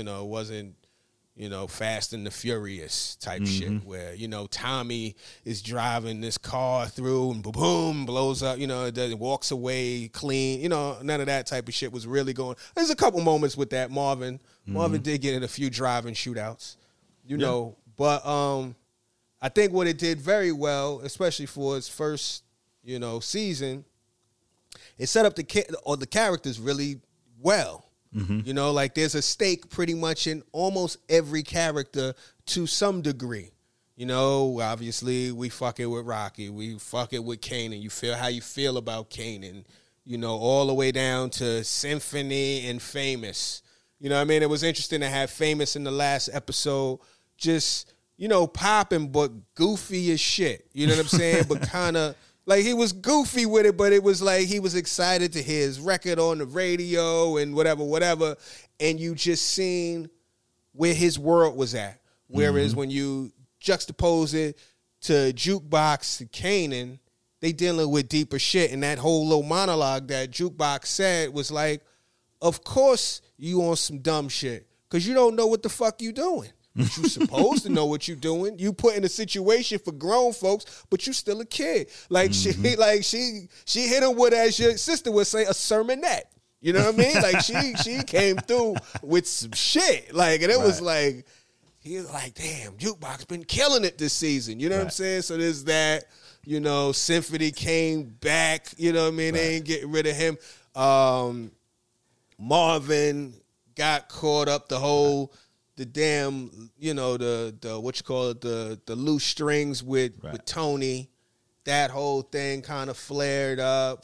Fast and the Furious type shit where, Tommy is driving this car through and boom, blows up, it walks away clean. None of that type of shit was really going. There's a couple moments with that. Marvin did get in a few driving shootouts, but I think what it did very well, especially for its first, season, it set up the characters really well. Like there's a stake pretty much in almost every character to some degree. Obviously we fucking with Rocky, we fucking with Kanan. You feel how you feel about Kanan, all the way down to Symphony and Famous. I mean, it was interesting to have Famous in the last episode, just popping but goofy as shit. You know what I'm saying? But kind of. Like, he was goofy with it, but it was like he was excited to hear his record on the radio and whatever. And you just seen where his world was at. Whereas when you juxtapose it to Jukebox to Kanan, they dealing with deeper shit. And that whole little monologue that Jukebox said was like, of course you on some dumb shit because you don't know what the fuck you doing. But you supposed to know what you're doing. You put in a situation for grown folks, but you still a kid. Like she hit him with, as your sister would say, a sermonette. You know what I mean? Like she came through with some shit. Like, and it was like, he was like, damn, Jukebox been killing it this season. You know what I'm saying? So there's that. Symphony came back. You know what I mean? They ain't getting rid of him. Marvin got caught up, the damn, the what you call it, the loose strings with Tony. That whole thing kind of flared up,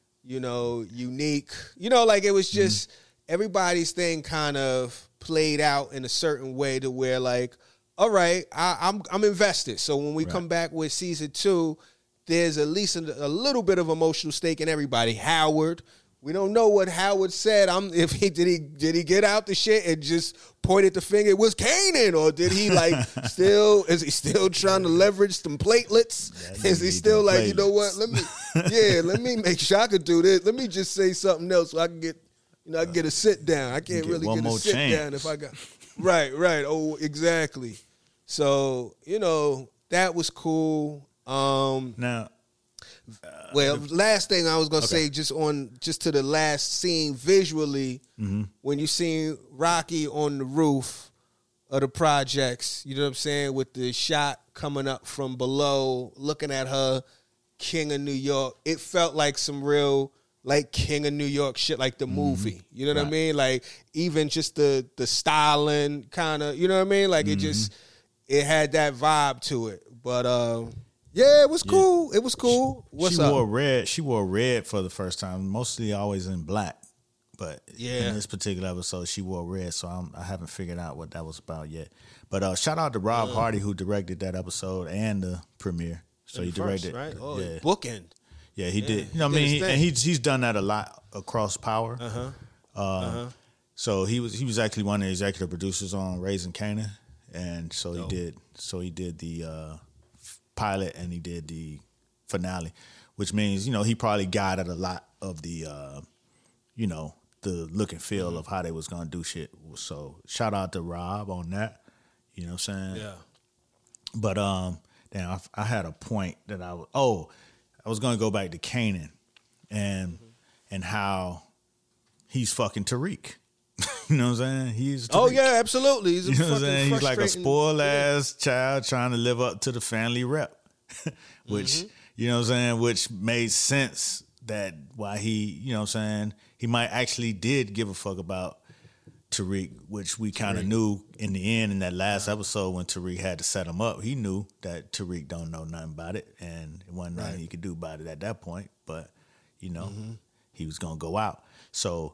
Unique. Like it was just everybody's thing kind of played out in a certain way to where like, all right, I'm invested. So when we come back with season 2, there's at least a little bit of emotional stake in everybody. Howard, we don't know what Howard said. Did he get out the shit and just pointed the finger? It was Kanan, or did he is he still trying to leverage some platelets? Is he still like, platelets. You know what? Let me make sure I could do this. Let me just say something else so I can get I get a sit down. I can't really get a sit down if I got right. Oh, exactly. So that was cool. Now. Last thing I was gonna say, just to the last scene visually, when you seen Rocky on the roof of the projects, you know what I'm saying, with the shot coming up from below, looking at her, King of New York. It felt like some real like King of New York shit, like the movie. You know what I mean? Like even just the styling kind of, you know what I mean? Like it had that vibe to it. But yeah, it was cool. It was cool. What's up? She wore red for the first time. Mostly always in black. But in this particular episode, she wore red, so I haven't figured out what that was about yet. But shout out to Rob Hardy, who directed that episode and the premiere. So he directed, right? Oh, bookend. Yeah, he did. You know what I mean? He's done that a lot across Power. So he was actually one of the executive producers on Raising Kanan, and so he did the pilot and he did the finale, which means he probably guided a lot of the the look and feel of how they was gonna do shit. So shout out to Rob on that. You know what I'm saying? Yeah. But damn, I had a point that I was gonna go back to Kanan and how he's fucking Tariq. You know what I'm saying? He's Tariq. Oh yeah, absolutely. He's what I'm saying? He's like a spoiled ass child trying to live up to the family rep, which you know what I'm saying, which made sense that why he, you know what I'm saying, he might actually did give a fuck about Tariq, which we kind of knew in the end in that last episode when Tariq had to set him up. He knew that Tariq don't know nothing about it, and it wasn't nothing he could do about it at that point. But he was gonna go out. So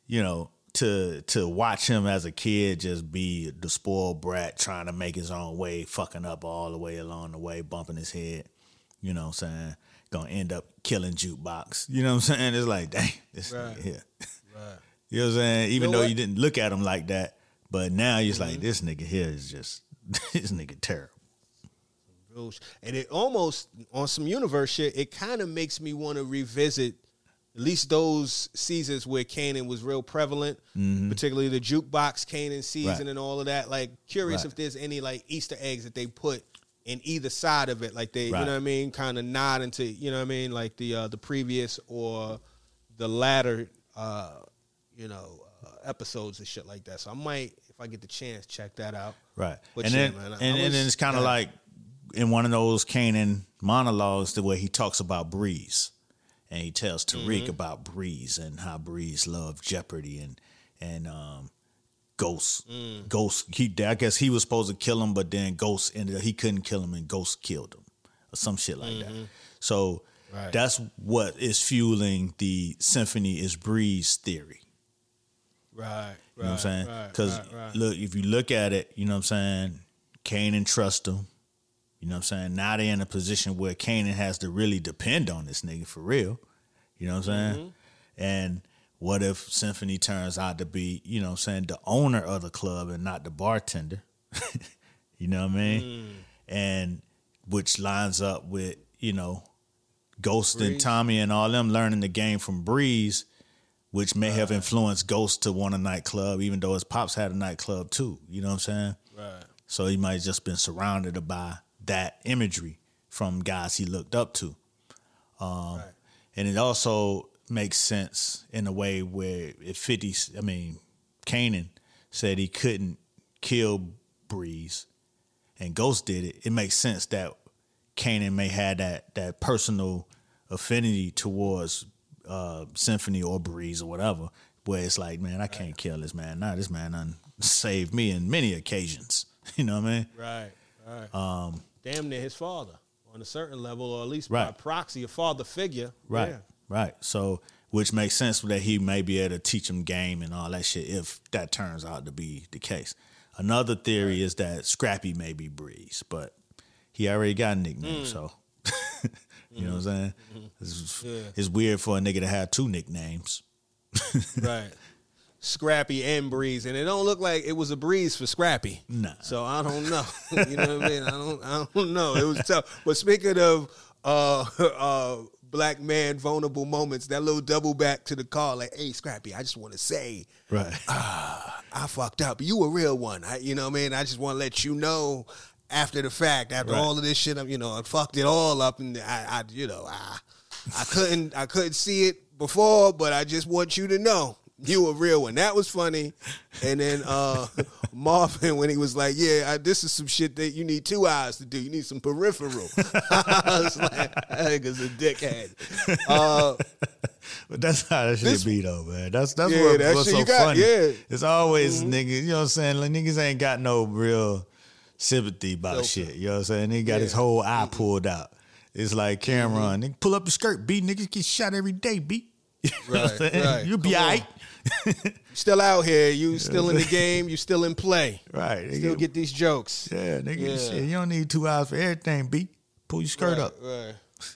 to watch him as a kid just be the spoiled brat trying to make his own way, fucking up all the way along the way, bumping his head, you know what I'm saying, gonna end up killing Jukebox. You know what I'm saying? It's like, dang, this nigga here. Right. You know what I'm saying? Even though you didn't look at him like that, but now you're just like, this nigga here is just, this nigga terrible. And it almost, on some universe shit, it kind of makes me want to revisit at least those seasons where Kanan was real prevalent, particularly the Jukebox Kanan season and all of that. Like, curious if there's any, like, Easter eggs that they put in either side of it. Like, they, you know what I mean, kind of nod into, you know what I mean, like the previous or the latter, episodes and shit like that. So I might, if I get the chance, check that out. Right. But and then it's kind of like in one of those Kanan monologues the way he talks about Breeze. And he tells Tariq about Breeze and how Breeze loved Jeopardy and Ghost. Ghost, I guess he was supposed to kill him, but then Ghost he couldn't kill him and Ghost killed him. Or some shit like that. So that's what is fueling the Symphony is Breeze theory. Right. You know what I'm saying? Because look, if you look at it, you know what I'm saying, Kanan trusts him. You know what I'm saying? Now they're in a position where Kanan has to really depend on this nigga for real. You know what I'm saying? And what if Symphony turns out to be, you know what I'm saying, the owner of the club and not the bartender? You know what I mean? And which lines up with, Ghost Breeze and Tommy and all them learning the game from Breeze, which may have influenced Ghost to want a nightclub, even though his pops had a nightclub too. You know what I'm saying? Right. So he might have just been surrounded by that imagery from guys he looked up to. And it also makes sense in a way where Kanan said he couldn't kill Breeze and Ghost did it. It makes sense that Kanan may have that personal affinity towards Symphony or Breeze or whatever, where it's like, man, I can't kill this man. Nah, this man done saved me in many occasions. You know what I mean? Right. Damn near his father on a certain level, or at least Right. by proxy, a father figure. Right. Yeah. Right. So, which makes sense that he may be able to teach him game and all that shit if that turns out to be the case. Another theory is that Scrappy may be Breeze, but he already got a nickname, so you know what I'm saying? It's weird for a nigga to have two nicknames. Right. Scrappy and Breeze, and it don't look like it was a breeze for Scrappy. Nah. So I don't know. You know what I mean? I don't know. It was tough. But speaking of black man vulnerable moments, that little double back to the car, like, hey, Scrappy, I just want to say, Right. I fucked up. You a real one. You know what I mean? I just want to let you know after the fact, after all of this shit, I fucked it all up, and I couldn't see it before, but I just want you to know. You a real one. That was funny. And then Marvin, when he was like, yeah, this is some shit that you need 2 eyes to do. You need some peripheral. I was like, that nigga's a dickhead. But that's how that shit be though, man. That's that what's shit so you got, funny. yeah. It's always niggas, you know what I'm saying? Like, niggas ain't got no real sympathy about shit. You know what I'm saying? He got his whole eye pulled out. It's like Cameron, nigga, pull up your skirt, B. Niggas get shot every day, B. You know what I'm saying? Right. You'll be all right. Still out here. You still in the game. You still in play. Right. Still get these jokes. Yeah, nigga. Shit, you don't need 2 eyes for everything, B. Pull your skirt up. Right.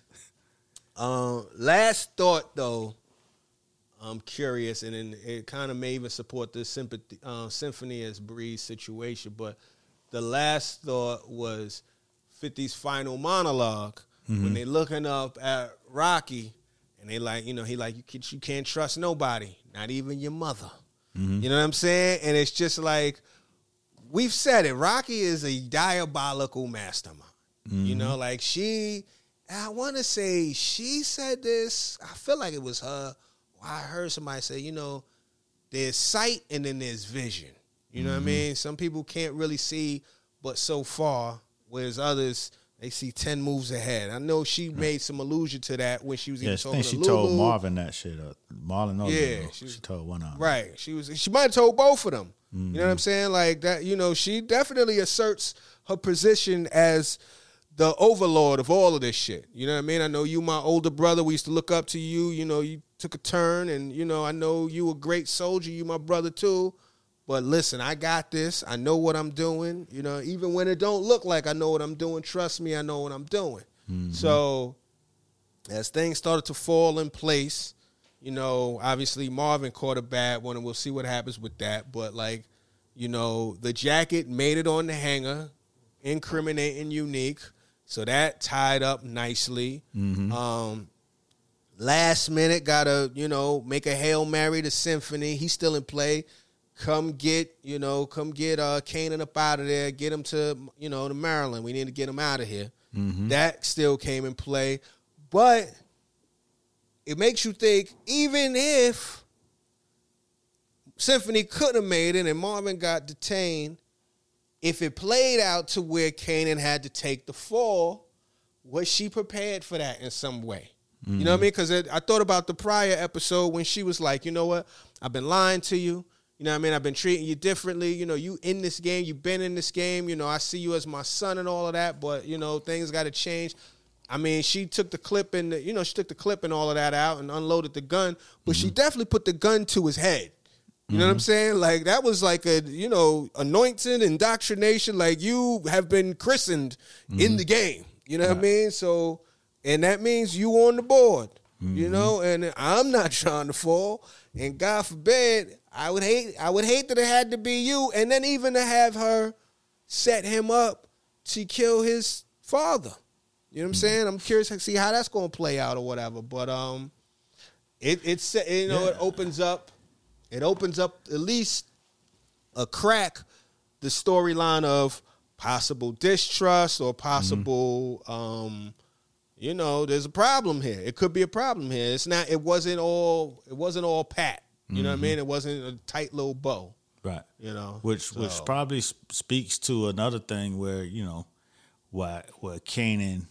Last thought, though, I'm curious, and it kind of may even support the Symphony as Breeze situation, but the last thought was 50's final monologue when they looking up at Rocky, and they like, he like, you can't trust nobody, not even your mother. You know what I'm saying? And it's just like, we've said it. Rocky is a diabolical mastermind. You know, like I want to say she said this. I feel like it was her. I heard somebody say, there's sight and then there's vision. You know what I mean? Some people can't really see but so far, whereas others, they see 10 moves ahead. I know she made some allusion to that when she was even talking to Lulu. She told Marvin that shit. Marlon knows. Yeah, she told one of them. Right. She might have told both of them. You know what I'm saying? Like that, she definitely asserts her position as the overlord of all of this shit. You know what I mean? I know you, my older brother, we used to look up to you. You took a turn, and, I know you a great soldier. You my brother, too. But listen, I got this. I know what I'm doing. Even when it don't look like I know what I'm doing, trust me, I know what I'm doing. So as things started to fall in place, obviously Marvin caught a bad one, and we'll see what happens with that. But, the jacket made it on the hanger, incriminating Unique. So that tied up nicely. Last minute, gotta, make a Hail Mary to Symphony. He's still in play. Come get Kanan up out of there. Get him to, to Maryland. We need to get him out of here. That still came in play. But it makes you think, even if Symphony could have made it and Marvin got detained, if it played out to where Kanan had to take the fall, was she prepared for that in some way? You know what I mean? Because I thought about the prior episode when she was like, you know what? I've been lying to you. You know what I mean? I've been treating you differently. You in this game. You've been in this game. I see you as my son and all of that. But, things got to change. I mean, she took the clip and, she took the clip and all of that out and unloaded the gun. But she definitely put the gun to his head. You know what I'm saying? Like, that was like a, anointing, indoctrination. Like, you have been christened in the game. You know what I mean? So, and that means you on the board. And I'm not trying to fall. And God forbid, I would hate that it had to be you. And then even to have her set him up to kill his father. You know what I'm saying? I'm curious to see how that's going to play out or whatever. But it opens up. It opens up at least a crack the storyline of possible distrust or possible, there's a problem here. It could be a problem here. It wasn't all pat. You know what I mean? It wasn't a tight little bow. Right. Which probably speaks to another thing where, where Kanan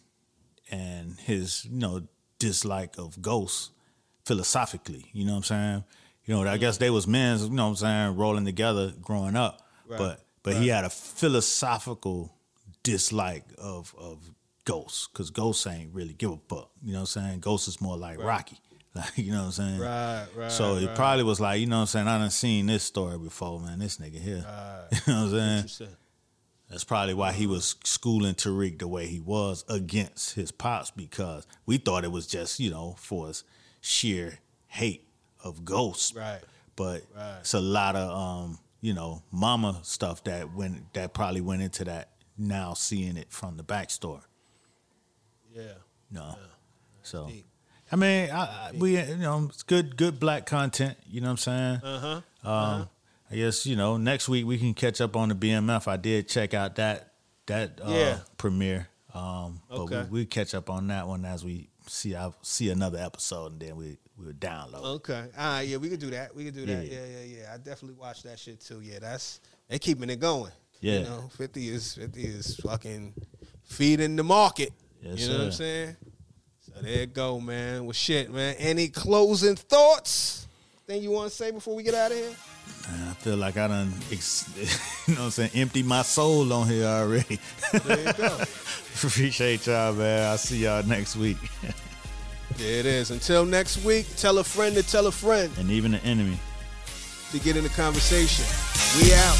and his, dislike of ghosts philosophically, you know what I'm saying? You know, I guess they was men, you know what I'm saying, rolling together growing up. Right. But he had a philosophical dislike of Ghost, because Ghost ain't really give a fuck. You know what I'm saying? Ghost is more like Rocky. Like, you know what I'm saying? Right. So he probably was like, you know what I'm saying, I done seen this story before, man. This nigga here. You know what I'm saying? That's probably why he was schooling Tariq the way he was against his pops, because we thought it was just, you know, for his sheer hate of Ghost. Right. But it's a lot of you know, mama stuff that probably went into that, now seeing it from the backstory. Yeah. No. Yeah. So deep. I mean, we, you know, it's good black content, you know what I'm saying? I guess, you know, next week we can catch up on the BMF. I did check out that premiere. But we catch up on that one as we see another episode, and then we'll download. Okay. All right, yeah, we could do that. Yeah. I definitely watched that shit too. Yeah, they keeping it going. Yeah. You know, 50 is fucking feeding the market. Yes, you know what I'm saying? So there you go, man. Well, shit, man. Any closing thoughts? Thing you want to say before we get out of here? I feel like I done, you know what I'm saying, empty my soul on here already. There you go. Appreciate y'all, man. I'll see y'all next week. There it is. Until next week, tell a friend to tell a friend. And even the enemy. To get in the conversation. We out.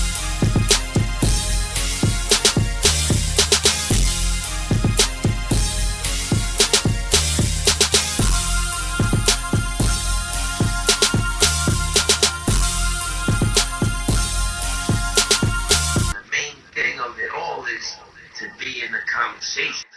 The main thing of it all is to be in the conversation.